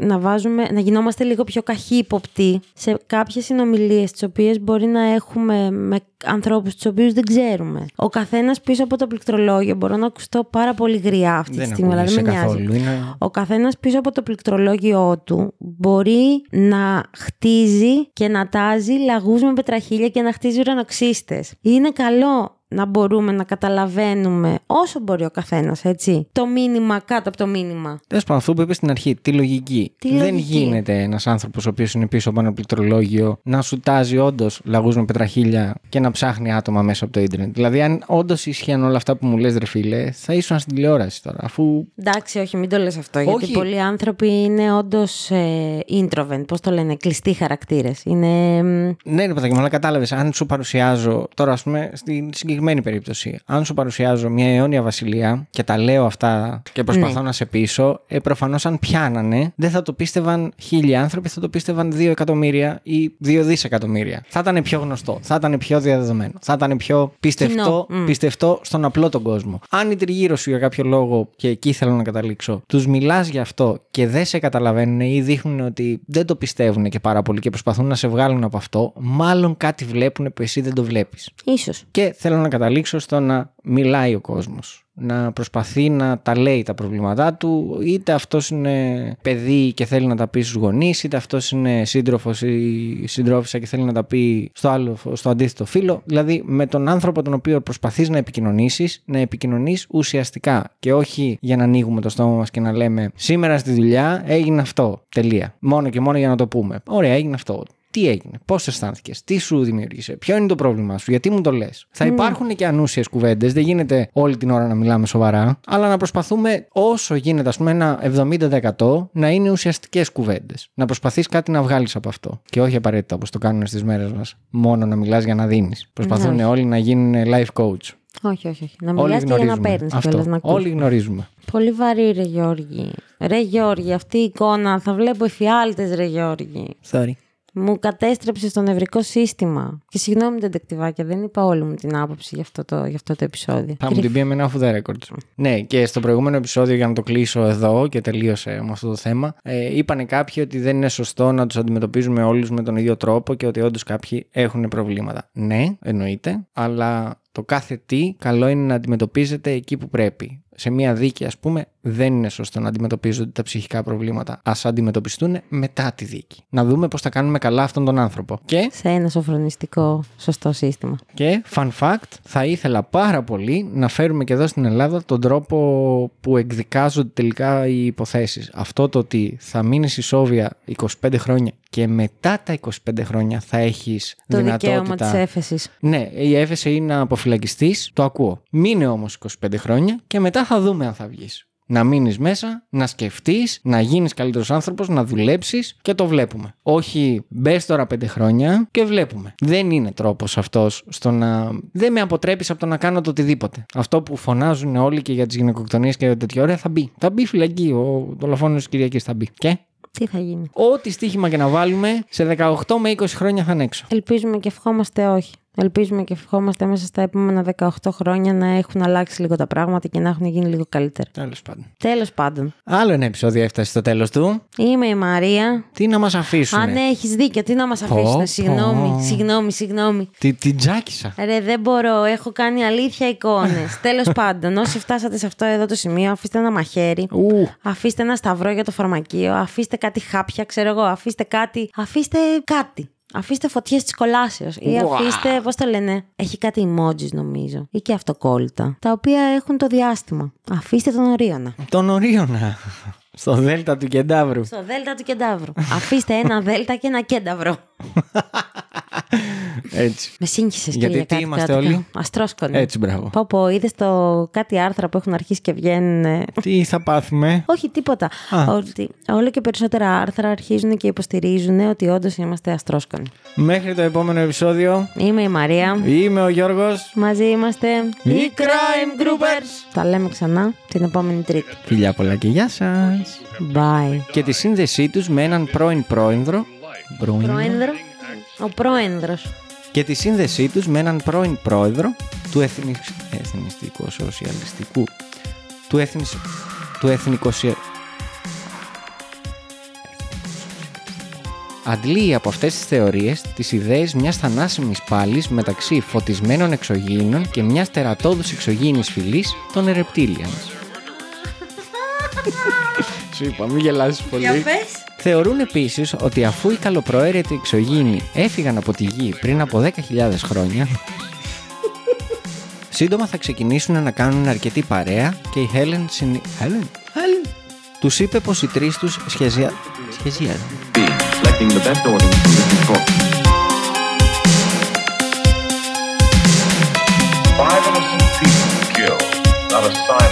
Να γινόμαστε λίγο πιο καχύποπτοι σε κάποιες συνομιλίες τις οποίες μπορεί να έχουμε με ανθρώπους τους οποίους δεν ξέρουμε. Ο καθένας πίσω από το πληκτρολόγιο, μπορώ να ακουστώ πάρα πολύ γριά αυτή τη στιγμή, αλλά δεν με νοιάζει. Ο καθένας πίσω από το πληκτρολόγιο του μπορεί να χτίζει και να τάζει λαγούς με πετραχίλια και να χτίζει ουρανοξύστες. Είναι καλό να μπορούμε να καταλαβαίνουμε όσο μπορεί ο καθένας, έτσι, το μήνυμα κάτω από το μήνυμα. Τέλος πάντων, αυτό που είπες στην αρχή, τη λογική. Δεν γίνεται ένας άνθρωπος ο οποίος είναι πίσω από ένα πληκτρολόγιο να σου τάζει όντως λαγούς με πετραχίλια και να ψάχνει άτομα μέσα από το ίντερνετ. Δηλαδή, αν όντως ισχύαν όλα αυτά που μου λες, ρε φίλε, θα ήσουν στην τηλεόραση τώρα. Αφού... Εντάξει, όχι, μην το λες αυτό. Όχι. Γιατί πολλοί άνθρωποι είναι όντως introvert, πώς το λένε, κλειστοί χαρακτήρες. Είναι... Ναι, ρε παιδάκι μου, αλλά κατάλαβες, αν σου παρουσιάζω τώρα, ας πούμε, στην συγκεκριμένη περίπτωση, αν σου παρουσιάζω μια αιώνια βασιλεία και τα λέω αυτά και προσπαθώ να σε πείσω, προφανώς αν πιάνανε, δεν θα το πίστευαν 1.000 άνθρωποι, θα το πίστευαν 2 εκατομμύρια ή 2 δισεκατομμύρια. Θα ήταν πιο γνωστό, θα ήταν πιο διαδεδομένο, θα ήταν πιο πιστευτό στον απλό τον κόσμο. Αν οι τριγύρω σου για κάποιο λόγο, και εκεί θέλω να καταλήξω, τους μιλάς γι' αυτό και δεν σε καταλαβαίνουν ή δείχνουν ότι δεν το πιστεύουν και πάρα πολύ και προσπαθούν να σε βγάλουν από αυτό, μάλλον κάτι βλέπουν που εσύ δεν το βλέπεις. Ίσως. Και θέλω να καταλήξω στο να μιλάει ο κόσμος. Να προσπαθεί να τα λέει τα προβλήματά του, είτε αυτός είναι παιδί και θέλει να τα πει στους γονείς, είτε αυτός είναι σύντροφος ή συντρόφισσα και θέλει να τα πει στο αντίθετο φύλο. Δηλαδή, με τον άνθρωπο τον οποίο προσπαθείς να επικοινωνήσεις, να επικοινωνείς ουσιαστικά και όχι για να ανοίγουμε το στόμα μας και να λέμε σήμερα στη δουλειά έγινε αυτό. Τελεία. Μόνο και μόνο για να το πούμε. Ωραία, έγινε αυτό. Τι έγινε, πώς αισθάνθηκες, τι σου δημιούργησε, ποιο είναι το πρόβλημά σου, γιατί μου το λες. Θα υπάρχουν και ανούσιες κουβέντες, δεν γίνεται όλη την ώρα να μιλάμε σοβαρά, αλλά να προσπαθούμε όσο γίνεται, ας πούμε, ένα 70% να είναι ουσιαστικές κουβέντες. Να προσπαθείς κάτι να βγάλεις από αυτό. Και όχι απαραίτητα όπως το κάνουν στις μέρες μας, μόνο να μιλάς για να δίνεις. Προσπαθούν όλοι να γίνουν life coach. Όχι. Να μιλάς και για να παίρνεις κιόλας, να ακούς. Όλοι γνωρίζουμε. Πολύ βαρύ, ρε Γιώργη. Ρε Γιώργη, αυτή η εικόνα θα βλέπω εφιάλτες, ρε Γιώργη. Sorry. Μου κατέστρεψε στο νευρικό σύστημα. Και συγγνώμη, τεντεκτιβάκια, δεν είπα όλη μου την άποψη για αυτό το επεισόδιο. Θα μου την πει εμένα off the record. Ναι, και στο προηγούμενο επεισόδιο, για να το κλείσω εδώ και τελείωσε με αυτό το θέμα, είπανε κάποιοι ότι δεν είναι σωστό να τους αντιμετωπίζουμε όλους με τον ίδιο τρόπο και ότι όντως κάποιοι έχουν προβλήματα. Ναι, εννοείται, αλλά το κάθε τι καλό είναι να αντιμετωπίζεται εκεί που πρέπει. σε μία δίκη, ας πούμε, δεν είναι σωστό να αντιμετωπίζονται τα ψυχικά προβλήματα. Ας αντιμετωπιστούν μετά τη δίκη. Να δούμε πώς θα κάνουμε καλά αυτόν τον άνθρωπο. Και σε ένα σοφρονιστικό σωστό σύστημα. Και, fun fact, θα ήθελα πάρα πολύ να φέρουμε και εδώ στην Ελλάδα τον τρόπο που εκδικάζονται τελικά οι υποθέσεις. Αυτό το ότι θα μείνεις ισόβια 25 χρόνια και μετά τα 25 χρόνια θα έχεις το δυνατότητα. Το δικαίωμα της έφεσης. Ναι, η έφεση είναι να αποφυλακιστείς, το ακούω. Μείνε όμως 25 χρόνια και μετά θα δούμε αν θα βγεις. Να μείνεις μέσα, να σκεφτείς, να γίνεις καλύτερος άνθρωπος, να δουλέψεις και το βλέπουμε. Όχι, μπες τώρα 5 χρόνια και βλέπουμε. Δεν είναι τρόπος αυτός στο να. Δεν με αποτρέπεις από το να κάνω το οτιδήποτε. Αυτό που φωνάζουν όλοι και για τις γυναικοκτονίες και τέτοια ωραία θα μπει. Θα μπει φυλακή. Ο δολοφόνος της Κυριακής θα μπει. Και. Τι θα γίνει. Ό,τι στοίχημα και να βάλουμε, σε 18 με 20 χρόνια θα είναι έξω. Ελπίζουμε και ευχόμαστε όχι. Ελπίζουμε και ευχόμαστε μέσα στα επόμενα 18 χρόνια να έχουν αλλάξει λίγο τα πράγματα και να έχουν γίνει λίγο καλύτερα. Τέλος πάντων. Άλλο ένα επεισόδιο έφτασε στο τέλος του. Είμαι η Μαρία. Τι να μας αφήσουν. Αν έχεις δίκιο, τι να μας αφήσουν. Συγγνώμη. Την τζάκισα. Ρε, δεν μπορώ. Έχω κάνει αλήθεια εικόνες. Τέλος πάντων, όσοι φτάσατε σε αυτό εδώ το σημείο, αφήστε ένα μαχαίρι. Αφήστε ένα σταυρό για το φαρμακείο. Αφήστε κάτι χάπια, ξέρω εγώ. Αφήστε κάτι. Αφήστε φωτιές της κολάσεως. Ή αφήστε, πώς το λένε, έχει κάτι emojis νομίζω. Ή και αυτοκόλλητα. Τα οποία έχουν το διάστημα. Αφήστε τον Ορίωνα. Τον Ορίωνα. Στο δέλτα του Κεντάβρου. Αφήστε ένα δέλτα και ένα κένταυρο. Έτσι. Με σύγχυσες, γιατί τι είμαστε όλοι. Αστρόσκονοι. Έτσι, μπράβο. Πω, είδες κάτι άρθρα που έχουν αρχίσει και βγαίνουν. Τι θα πάθουμε. Όχι, τίποτα. Όλο και περισσότερα άρθρα αρχίζουν και υποστηρίζουν ότι όντως είμαστε αστρόσκονοι. Μέχρι το επόμενο επεισόδιο. Είμαι η Μαρία. Είμαι ο Γιώργος. Μαζί είμαστε οι Crime Groupers. Τα λέμε ξανά την επόμενη Τρίτη. Φιλιά πολλά και γεια σας. Bye. Και τη σύνδεσή τους με έναν πρώην πρόεδρο. Ο πρόεδρος. Και τη σύνδεσή τους με έναν πρώην πρόεδρο του εθνιστικού σοσιαλιστικού. Του Αντλεί από αυτές τις θεωρίες τις ιδέες μιας θανάσιμης πάλης μεταξύ φωτισμένων εξωγήινων και μιας τερατώδους εξωγήινης φυλής των Reptilians. Σου είπα, μην γελάσεις πολύ. Θεωρούν επίσης ότι αφού οι καλοπροαίρετοι εξωγήινοι έφυγαν από τη γη πριν από 10.000 χρόνια, σύντομα θα ξεκινήσουν να κάνουν αρκετή παρέα και η Helen τους είπε πως οι τρεις τους σχεδιάζουν. The best order from the control. 5 innocent people killed, not a sign